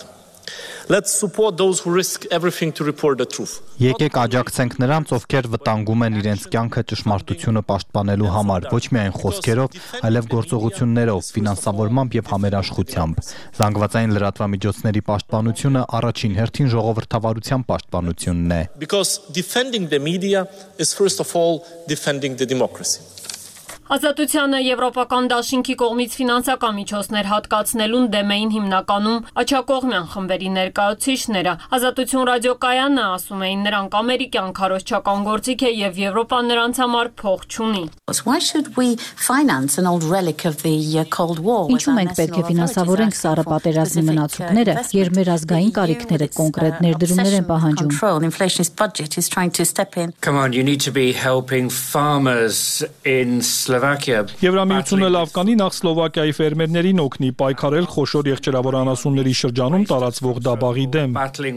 Let's support those who risk everything to report the truth.
Եկեք աջակցենք նրանց, ովքեր վտանգում են իրենց կյանքը ճշմարտությունը պաշտպանելու համար, ոչ միայն խոսքերով, այլև գործողություններով, ֆինանսավորմամբ եւ համերաշխությամբ։ Զանգվածային լրատվամիջոցների պաշտպանությունը առաջին հերթին ժողովրդավարության պաշտպանությունն է։
Because defending the media is first of all defending the democracy.
Ազատությանը Եվրոպական դաշինքի կողմից ֆինանսական միջոցներ հատկացնելուն դեմ էին հիմնականում աջակողմյան խմբերի ներկայացուցիչները։ Ազատություն ռադիոկայանը ասում էին նրանք ամերիկյան քարոզչական գործիք է եւ Եվրոպան նրանց համար փող չունի։
Why should we finance an old relic of the Cold War? Ինչու մենք պետք է ֆինանսավորենք սառը պատերազմի մնացորդները, երբ մեր ազգային կարիքները կոնկրետ ներդրումներ են պահանջում։
Inflationist budget is trying to step in.
Come on, you need to be helping farmers in
Եվրամիությունը լավ կանի նախ Սլովակիայի ֆերմերներին օգնի պայքարել խոշոր եղջերավոր անասունների շրջանում տարածվող դաբաղի դեմ։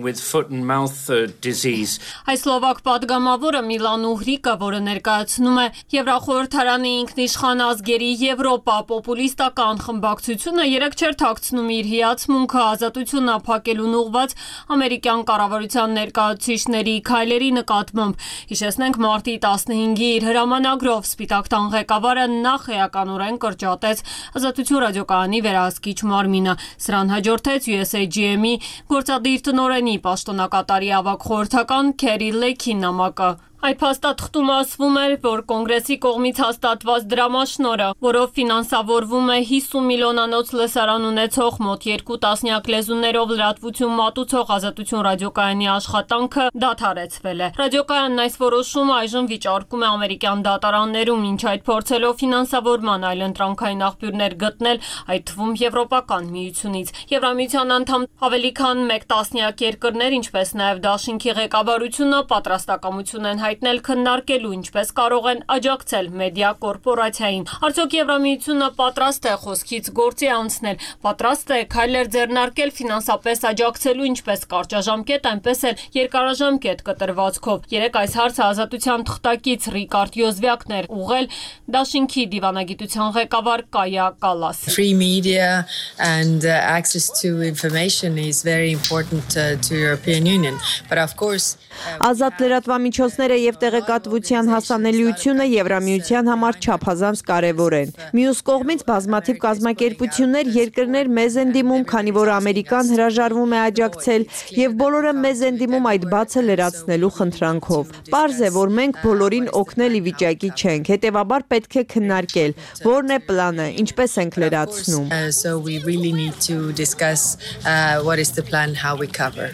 Այս սլովակ падգամավորը Միլան Ուհրիկը, որը ներկայացնում է Եվրախորհրդարանի ինքնիշխան ազգերի Եվրոպա պոպուլիստական խմբակցությունը, երեք չէր թաքցնում իր հիացմունքը ազատությունն ապահովելուն ուղղված ամերիկյան կառավարության ներկայացուցիչների քայլերի նկատմամբ։ Հիշեցնենք մարտի 15-ի իր հրամանագրով Սպիտակ տան ղեկավարը նախ էականորեն կրճատեց Ազատություն ռադիոկայանի վերահսկիչ մարմինը։ Սրան հաջորդեց USAGM-ի գործադիր տնօրենի պաշտոնակատարի ավագ խորհրդական Քերի Լեքի նամակը։ Այդ փաստաթղթում ասվում էր, որ կոնգրեսի կողմից հաստատված դրամաշնորհը, որով ֆինանսավորվում է 50 միլիոնանոց լսարան ունեցող մոտ 2 տասնյակ լեզուներով լրատվություն մատուցող Ազատություն ռադիոկայանի աշխատանքը դադարեցվել է։ Ռադիոկայանն այս որոշումը այժմ վիճարկում է ամերիկյան դատարաններում, ինչ այդ փորձելով ֆինանսավորման այլընտրանքային աղբյուրներ գտնել, այդ թվում Եվրոպական միությունից։ Եվրամիության անդամ ավելի քան 1 տասնյակ երկրներ, ինչպես նաև Դաշինքի ղեկավարությունը պատրաստակամություն են հայտնել քննարկելու ինչպես կարող են աջակցել մեդիա կորպորացիային։ Արդյոք Եվրամիությունը պատրաստ է խոսքից գործի անցնել, պատրաստ է քայլեր ձեռնարկել ֆինանսապես աջակցելու ինչպես կարճաժամկետ, այնպես էլ երկարաժամկետ կտրվածքով։ Երեք այս հարցը Ազատության թղթակից Ռիկարդ Յոզվյակն էր ուղղել Դաշինքի դիվանագիտության ղեկավար Կայա Կալաս։
Free media and access to information is very important to European Union. But of course,
Ազատ լրատվամիջոցները եւ տեղեկատվության հասանելիությունը Եվրամիության համար չափազանց կարեւոր են։ Մյուս կողմից բազմաթիվ կազմակերպություններ, երկրներ մեզ են դիմում, քանի որ Ամերիկան հրաժարվում է աջակցել եւ բոլորը մեզ են դիմում այդ բացը լրացնելու խնդրանքով։ Պարզ է, որ մենք բոլորին օգնել ի վիճակի չենք, հետեւաբար պետք է քննարկել, որն է պլանը, ինչպես ենք լրացնում։
So we really need to discuss what is the plan, how we cover.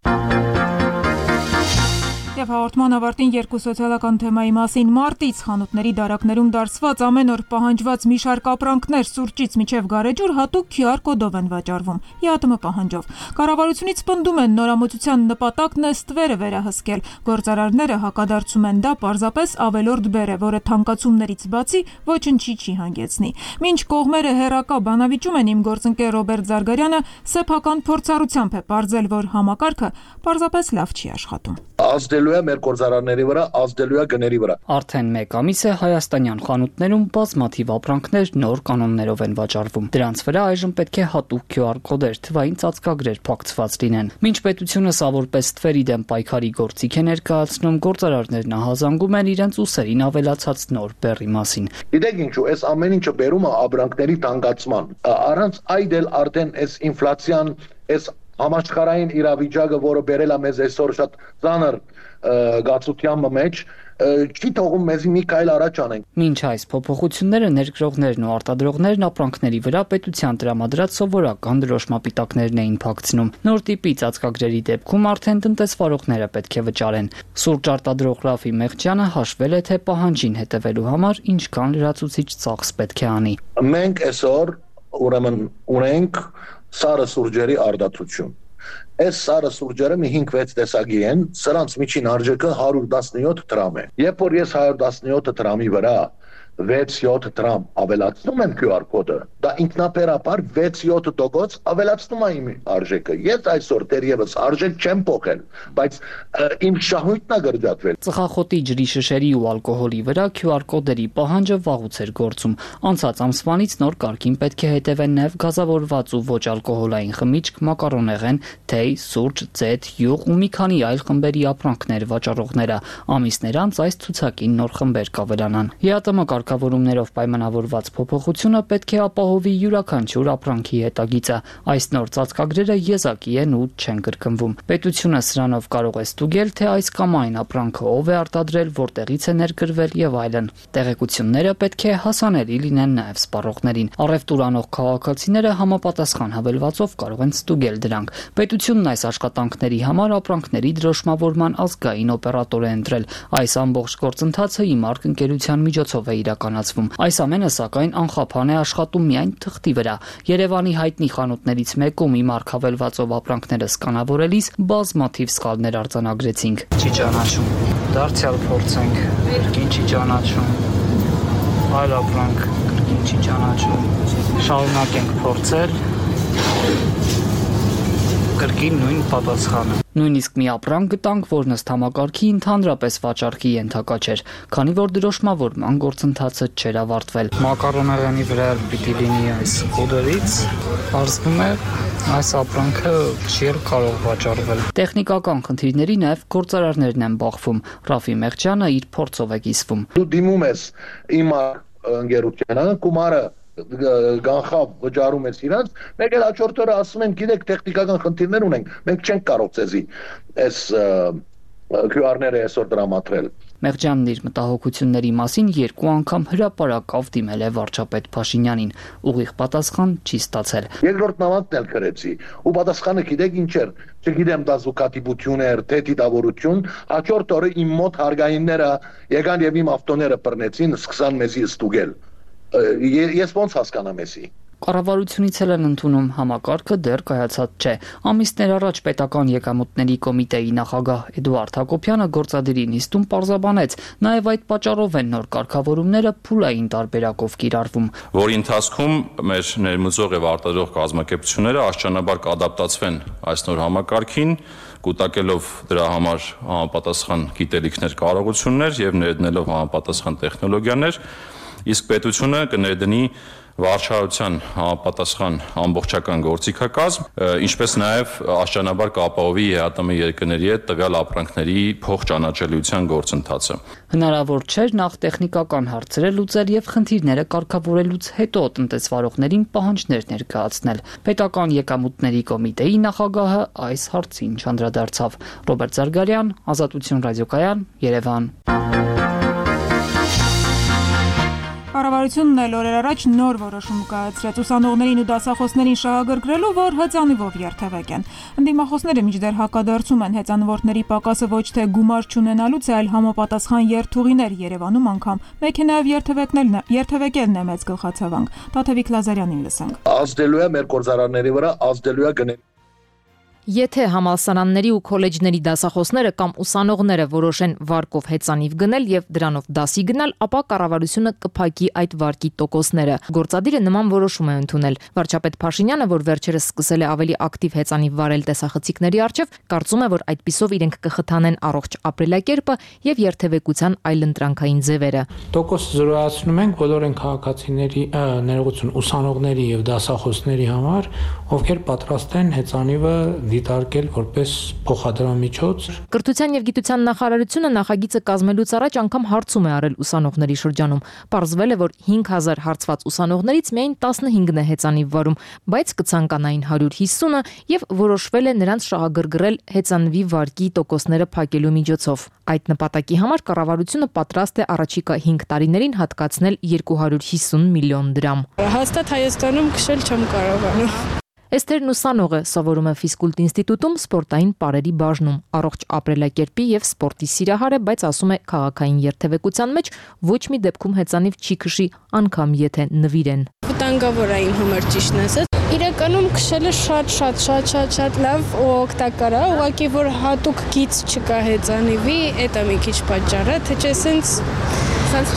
Եվ հաղորդման ավարտին երկու սոցիալական թեմայի մասին մարտից խանութների դարակներում դարսված ամեն օր պահանջված մի շարք ապրանքներ սուրճից մինչև գարեջուր հատուկ QR կոդով են վաճառվում ԵԱՏՄ պահանջով։ Կառավարությունից պնդում են նորամուծության նպատակն է ստվերը վերահսկել։ Գործարարները հակադարձում են դա պարզապես ավելորդ բեռ է, որը թանկացումներից բացի ոչնչի չի հանգեցնի։ Մինչ կողմերը հերակա բանավիճում են, իմ գործընկեր Ռոբերտ Զարգարյանը սեփական փորձառությամբ է պարզել, որ համակարգը պարզապես լավ չի աշխատում։
Ազդելու է մեր գործարարների վրա, ազդելու է գների վրա։
Արդեն մեկ ամիս է հայաստանյան խանութներում բազմաթիվ ապրանքներ նոր կանոններով են վաճառվում։ Դրանց վրա այժմ պետք է հատուկ QR կոդեր, թվային ծածկագրեր փակցված լինեն։ Մինչ պետությունը սա որպես ստվերի դեմ պայքարի գործիք է ներկայացնում, գործարարներն ահազանգում են իրենց ուսերին ավելացած նոր բեռի մասին։
Գիտեք ինչու, այս ամեն ինչը բերում է ապրանքների թանկացման։ Առանց այդ էլ արդեն այս ինֆլյացիան, այս համաշխարհային իրավիճակը, որը բերել է մեզ այսօր շատ ծանր գացության մեջ, չի թողում մեզ մի քայլ առաջ անենք։
Մինչ այս փոփոխությունները ներկրողներն ու արտադրողներն ապրանքների վրա պետության տրամադրած սովորական դրոշմապիտակներն էին փակցնում։ Նոր տիպի ծածկագրերի դեպքում արդեն տնտեսվարողները պետք է վճարեն։ Սուրճ արտադրող Ռաֆի Մեղջյանը հաշվել է, թե պահանջին հետևելու համար ինչքան լրացուցիչ ծախս պետք է անի։
Մենք այսօր ուրեմն ունենք սարը սուրճերի արդարացություն։ Այս սարը սուրճերը մի 5-6 տեսակի են, սրանց միջին արժեքը 117 դրամ է։ Երբ որ ես 117 դրամի վրա 6-7 դրամ ավելացնում եմ QR կոդը, դա ինքնաբերաբար 6-7% ավելացնում է իմ արժեքը։ Ես այսօր դեռևս արժեք չեմ փոխել, բայց իմ շահույթն է գրջատվել։
Ծխախոտի ջրի շշերի ու ալկոհոլի վրա QR կոդերի պահանջը վաղուց էր գործում։ Անցած ամսվանից նոր կարգին պետք է հետևեն նաև գազավորված ու ոչ ալկոհոլային խմիչք, մակարոնեղեն, թեյ, սուրճ, ձեթ, յուղ ու մի քանի այլ խմբերի ապրանքներ վաճառողները։ Ամիսներ անց այս ցուցակին նոր խմբեր կավելանան։ ԵԱՏՄ կարգավորումներով պայմանավորված փոփոխությունը պետք է ապահովի յուրաքանչյուր ապրանքի հետագիծը։ Այս նոր ծածկագրերը եզակի են ու չեն կրկնվում։ Պետությունը սրանով կարող է ստուգել, թե այս կամ այն ապրանքը ով է արտադրել, որտեղից է ներկրվել եւ այլն։ Տեղեկությունները պետք է հասանելի լինեն նաեւ սպառողներին։ Առևտուր անող քաղաքացիները համապատասխան հավելվածով կարող են ստուգել դրանք։ Պետությունն այս աշխատանքների համար ապրանքների դրոշմավորման ազգային օպերատոր է ընտրել։ Այս ամբողջ գործընթացը ԻՄԱՐԿ ընկերության միջոցով է իրականացվում։ Այս ամենը սակայն անխափան է աշխատում միայն թղթի վրա։ Երևանի հայտնի խանութներից մեկում ԻՄԱՐԿ հավելվածով ապրանքները սկանավորելիս բազմաթիվ սխալներ արձանագրեցինք։ Չի ճանաչում։ Դարձյալ փորձենք։ Կրկին չի ճանաչում։ Այլ ապրանք կրկին չի ճանաչում։ Շարունակենք փորձել։ Կրկին նույն պատասխանը։ Նույնիսկ մի ապրանք գտանք, որն ըստ համակարգի ընդհանրապես վաճառքի ենթակա չէր, քանի որ դրոշմավորման գործընթացը չէր ավարտվել։ Մակարոնեղենի վրա պիտի լինի այս կոդերից, պարզվում է այս ապրանքը չի կարող վաճառվել։ Տեխնիկական խնդիրների նաև գործարարներն են բախվում։ Ռաֆի Մեղջյանը իր փորձով է կիսվում։
Դու դիմում ես իմ ընկերությանը, գումարը գանխավ վճարում ես իրանց, մեկ էլ հաջորդ օրը ասում են, գիտեք, տեխնիկական խնդիրներ ունենք, մենք չենք կարող ցեզի այս QR-ները այսօր դրամատրել։
Մեղջյանն իր մտահոգությունների մասին 2 անգամ հրապարակավ դիմել է վարչապետ Փաշինյանին, ուղիղ պատասխան չի ստացել։
Երկրորդ նամակն էլ գրեցի, ու պատասխանը գիտեք ինչ էր, չգիտեմ դա զուգադիպություն էր, թե դիտավորություն, հաջորդ օրը իմ մոտ հարգայինները եկան եւ իմ ավտոները բռնեցին, սկսան մեզի ստուգել։ Ես ոնց հասկանամ էսի։
Կառավարությունից էլ են ընդունում, համակարգը դեռ կայացած չէ։ Ամիսներ առաջ պետական եկամուտների կոմիտեի նախագահ Էդուարդ Հակոբյանը գործադիրի նիստում պարզաբանեց, նաև այդ պատճառով են նոր կարգավորումները փուլային տարբերակով կիրառվում,
որի ընթացքում մեր ներմուծող եւ արտադրող կազմակերպությունները աստիճանաբար կադապտացվեն այս նոր համակարգին, կուտակելով դրա համար համապատասխան գիտելիքներ, կարողություններ եւ ներդնելով համապատասխան տեխնոլոգիաներ, իսկ պետությունը կներդնի վարչարության համապատասխան ամբողջական գործիքակազմ, ինչպես նաև աստիճանաբար կապահովի ԵԱՏՄ երկրների հետ տվյալ ապրանքների փոխճանաչելիության գործընթացը։
Հնարավոր չէր նախ տեխնիկական հարցերը լուծել եւ խնդիրները կարգավորելուց հետո տնտեսվարողներին պահանջներ ներկայացնել։ Պետական եկամուտների կոմիտեի նախագահը այս հարցին չանդրադարձավ։ Ռոբերտ Զարգարյան, Ազատություն ռադիոկայան, Երևան։
Կառավարությունն էլ օրեր առաջ նոր որոշում կայացրեց ուսանողներին ու դասախոսներին շահագրգռելու, որ հեծանիվով երթևեկեն։ Ընդդիմախոսները մինչդեռ հակադարձում են հեծանվորդների պակասը ոչ թե գումար չունենալուց, այլ համապատասխան երթուղիներ Երևանում անգամ մեքենայով երթևեկելն է մեծ գլխացավանք։ Տաթևիկ Լազարյանին լսենք։
Ազդելու է մեր գործարանների վրա, ազդելու է գների։
Եթե համալսարանների ու քոլեջների դասախոսները կամ ուսանողները որոշեն վարկով հեծանիվ գնել եւ դրանով դասի գնալ, ապա կառավարությունը կփակի այդ վարկի տոկոսները։ Գործադիրը նման որոշում է ընդունել։ Վարչապետ Փաշինյանը, որ վերջերս սկսել է ավելի ակտիվ հեծանիվ վարել տեսախցիկների առջև, կարծում է, որ այդպիսով իրենք կխթանեն առողջ ապրելակերպը եւ երթևեկության այլընտրանքային ձևերը։
Տոկոս զրոյացնում ենք բոլոր այն քաղաքացիների ներողություն ուսանողների եւ դասախոսների համար, ովքեր պատրաստ են հեծանիվը դիտարկել որպես փոխադրամիջոց։
Կրթության եւ գիտության նախարարությունը նախագիծը կազմելուց առաջ անգամ հարցում է արել ուսանողների շրջանում։ Պարզվել է, որ 5000 հարցված ուսանողներից միայն 15-ն է հեծանիվ վարում, բայց կցանկանային 150-ը եւ որոշվել է նրանց շահագրգռել հեծանվի վարկի տոկոսները փակելու միջոցով։ Այդ նպատակի համար կառավարությունը պատրաստ է առաջիկա 5 տարիներին հատկացնել 250 միլիոն դրամ։
Հաստատ Հայաստանում քշել չեմ կարողանում։
Էսթերն ուսանող է, սովորում է ֆիզկուլտ ինստիտուտում սպորտային պարերի բաժնում, առողջ ապրելակերպի եւ սպորտի սիրահար է, բայց ասում է քաղաքային երթևեկության մեջ ոչ մի դեպքում հեծանիվ չի քշի, անգամ եթե նվիրեն։
Վտանգավոր է իմ համար ճիշտն ասած։ Իրականում քշելը շատ լավ ու օգտակար է, ուղղակի որ հատուկ գիծ չկա հեծանիվի, դա մի քիչ պատճառը, թե չէ սենց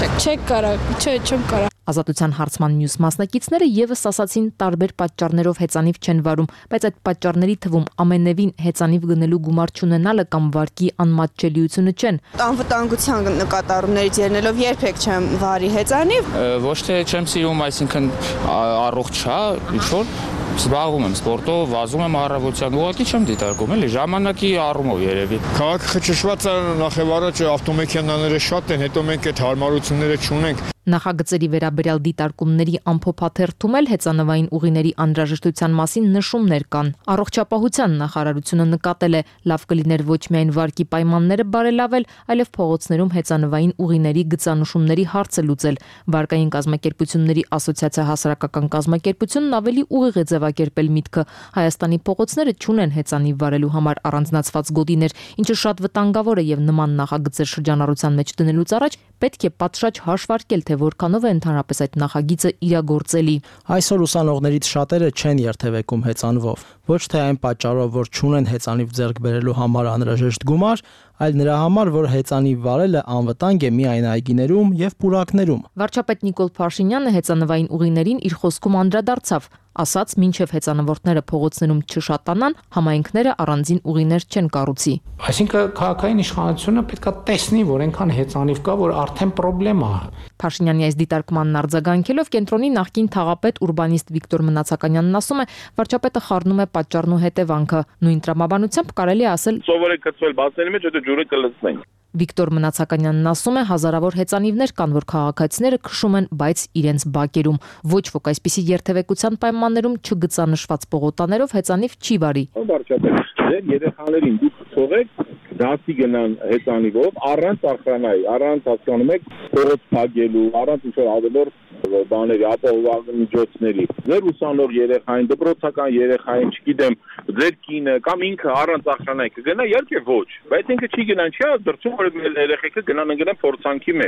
չեմ կարա։
Ազատության հարցման մյուս մասնակիցները եւս ասացին տարբեր պատճառներով հեծանիվ չեն վարում, բայց այդ պատճառների թվում ամենևին հեծանիվ գնելու գումար չունենալը կամ վարկի անմատչելիությունը չեն։
Անվտանգության նկատառումներից ելնելով երբեք չեմ վարի հեծանիվ։
Ոչ թե չեմ սիրում, այսինքն առողջ է, ինչ որ զբաղվում եմ սպորտով, վազում եմ առավոտյան, ուղղակի չեմ դիտարկում, էլի ժամանակի առումով երևի։
Քաղաքը խճճված է, նախ եւ առաջ ավտոմեքենաները շատ են, հետո մենք այդ հարմարությունները չունենք։
Նախագծերի վերաբերյալ դիտարկումների ամփոփաթերթում էլ հեծանվային ուղիների անհրաժեշտության մասին նշումներ կան։ Առողջապահության նախարարությունը նկատել է, լավ կլիներ ոչ միայն վարկի պայմանները բարելավել, այլև փողոցներում հեծանվային ուղիների գծանշումների հարցը լուծել։ Վարկային կազմակերպությունների ասոցիացիա հասարակական կազմակերպությունն ավելի ուղիղ է ձևակերպել միտքը։ Հայաստանի փողոցները չունեն հեծանիվ վարելու համար առանձնացված գոտիներ, ինչը շատ վտանգավոր է եւ նման նախագծեր շրջանառության մեջ դնելուց առաջ պետք է պատշաճ հաշվարկել, թե որքանով է ընդհանրապես այդ նախագիծը իրագործելի։
Այսօր ուսանողներից շատերը չեն երթևեկում հեծանվով, ոչ թե այն պատճառով, որ չունեն հեծանիվ ձեռք բերելու համար անհրաժեշտ գումար, այլ նրա համար, որ հեծանիվ վարելը անվտանգ է միայն այգիներում եւ պուրակներում։
Վարչապետ Նիկոլ Փաշինյանը հեծանվային ուղիներին իր խոսքում անդրադարձավ, ասաց, մինչև հեծանվորդները փողոցներում չշատանան, համայնքները առանձին ուղիներ չեն կառուցի։
Այսինքն քաղաքային իշխանությունը պետք է տեսնի, որ այնքան հեծանիվ կա, որ արդեն խնդրեմ է։
Փաշինյանի այս դիտարկմանն արձագանքելով կենտրոնի նախկին թաղապետ ուրբանիստ Վիկտոր Մնացականյանն ասում է, վարչապետը խառնում է պատճառն ու հետևանքը։ Նույն տրամաբանությամբ կարելի է ասել.
Սովորեք կծվել բացների մեջ, հետո ջուրը կլցնենք։
Վիկտոր Մնացականյանն ասում է, հազարավոր հեծանիվներ կան, որ քաղաքացիները քշում են, բայց իրենց բակերում։ Ոչ ոք այսպիսի երթևեկության պայմաններում չգծանշված պողոտաներով հեծանիվ չի վարի։
Վարչապետ, ձեր երեխաներին դուք թողեք դասի գնան հեծանիվով, առանց ախրանայի, առանց հասկանում եք փողոց փակելու, առանց ինչ-որ ավելորդ բաների, ապահովական միջոցների։ Ձեր ուսանող երեխային, դպրոցական երեխային, չգիտեմ, ձեր կինը կամ ինքը առանց ախրանայի կգնա, իհարկե ոչ, բայց ինքը չի գնան, չի դրսում որ երեխեքը գնան փորձանքի մեջ։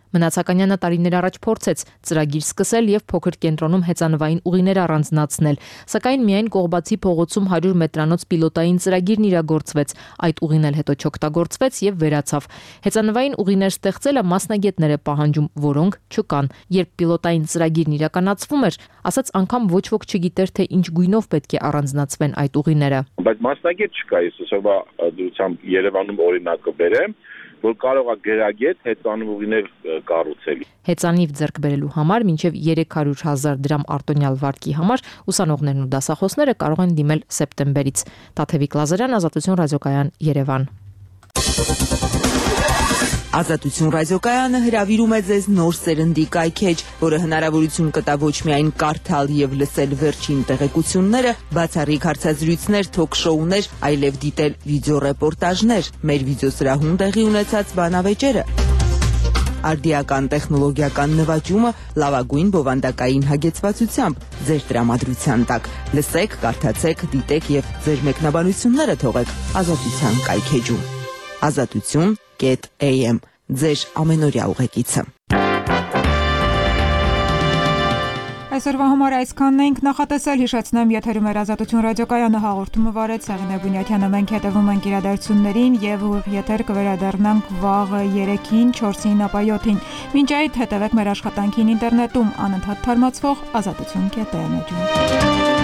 Մնացականյանը տարիներ առաջ փորձեց ծրագիր սկսել եւ փոքր կենտրոնում հեծանվային ուղիներ առանձնացնել, սակայն միայն Կողբացի փողոցում 100 մետրանոց պիլոտային ծրագիրն իրագործվեց, այդ ուղին էլ հետո չօգտագործվեց եւ վերացավ։ Հեծանվային ուղիներ ստեղծելը մասնագետներ է պահանջում, որոնք չկան։ Երբ պիլոտային ծրագիրն իրականացվում էր, ասաց անգամ ոչ ոք չգիտեր, թե ինչ գույնով պետք է առանձնացվեն այդ ուղիները։
Բայց մասնագետ չկա, ես այսօրվա դրությամբ Երևանում օրինակը բերեմ, որ կարող է գրագետ հեծանիվ ուղիներ կառուցել։
Հեծանիվ ձեռք բերելու համար մինչև 300,000 դրամ արտոնյալ վարկի համար ուսանողներն ու դասախոսները կարող են դիմել սեպտեմբերից։ Տաթևիկ Լազարյան, Ազատություն ռադիոկայան, Երևան։
Ազատություն ռադիոկայանը հրավիրում է ձեզ նոր սերնդի կայքեջ, որը հնարավորություն կտա ոչ միայն կարդալ եւ լսել վերջին տեղեկությունները, բացառիկ հարցազրույցներ, թոք-շոուներ, այլև դիտել վիդեոռեպորտաժներ, մեր վիդեոսրահում տեղի ունեցած բանավեճերը, արդիական տեխնոլոգիական նվաճումը լավագույն բովանդակային հագեցվածությամբ ձեր տրամադրության տակ։ Լսեք, կարդացեք, դիտեք եւ ձեր մեկնաբանությունները թողեք Ազատության կայքեջում։ Ազատություն.am ձեր ամենօրյա ուղեկիցը։
Այսօրվա համար այսքանն ենք նախատեսել, հիշեցնեմ, եթերում էր Ազատություն ռադիոկայանը, հաղորդումը վարեց Սաղինե Բունյաթյանը, մենք հետևում ենք իրադարձություններին եւ ուղիղ եթեր կվերադառնանք վաղը 3-ին, 4-ին, ապա 7-ին։ Մինչ այդ հետևեք մեր աշխատանքին ինտերնետում, անընդհատ թարմացվող ազատություն.am-ում։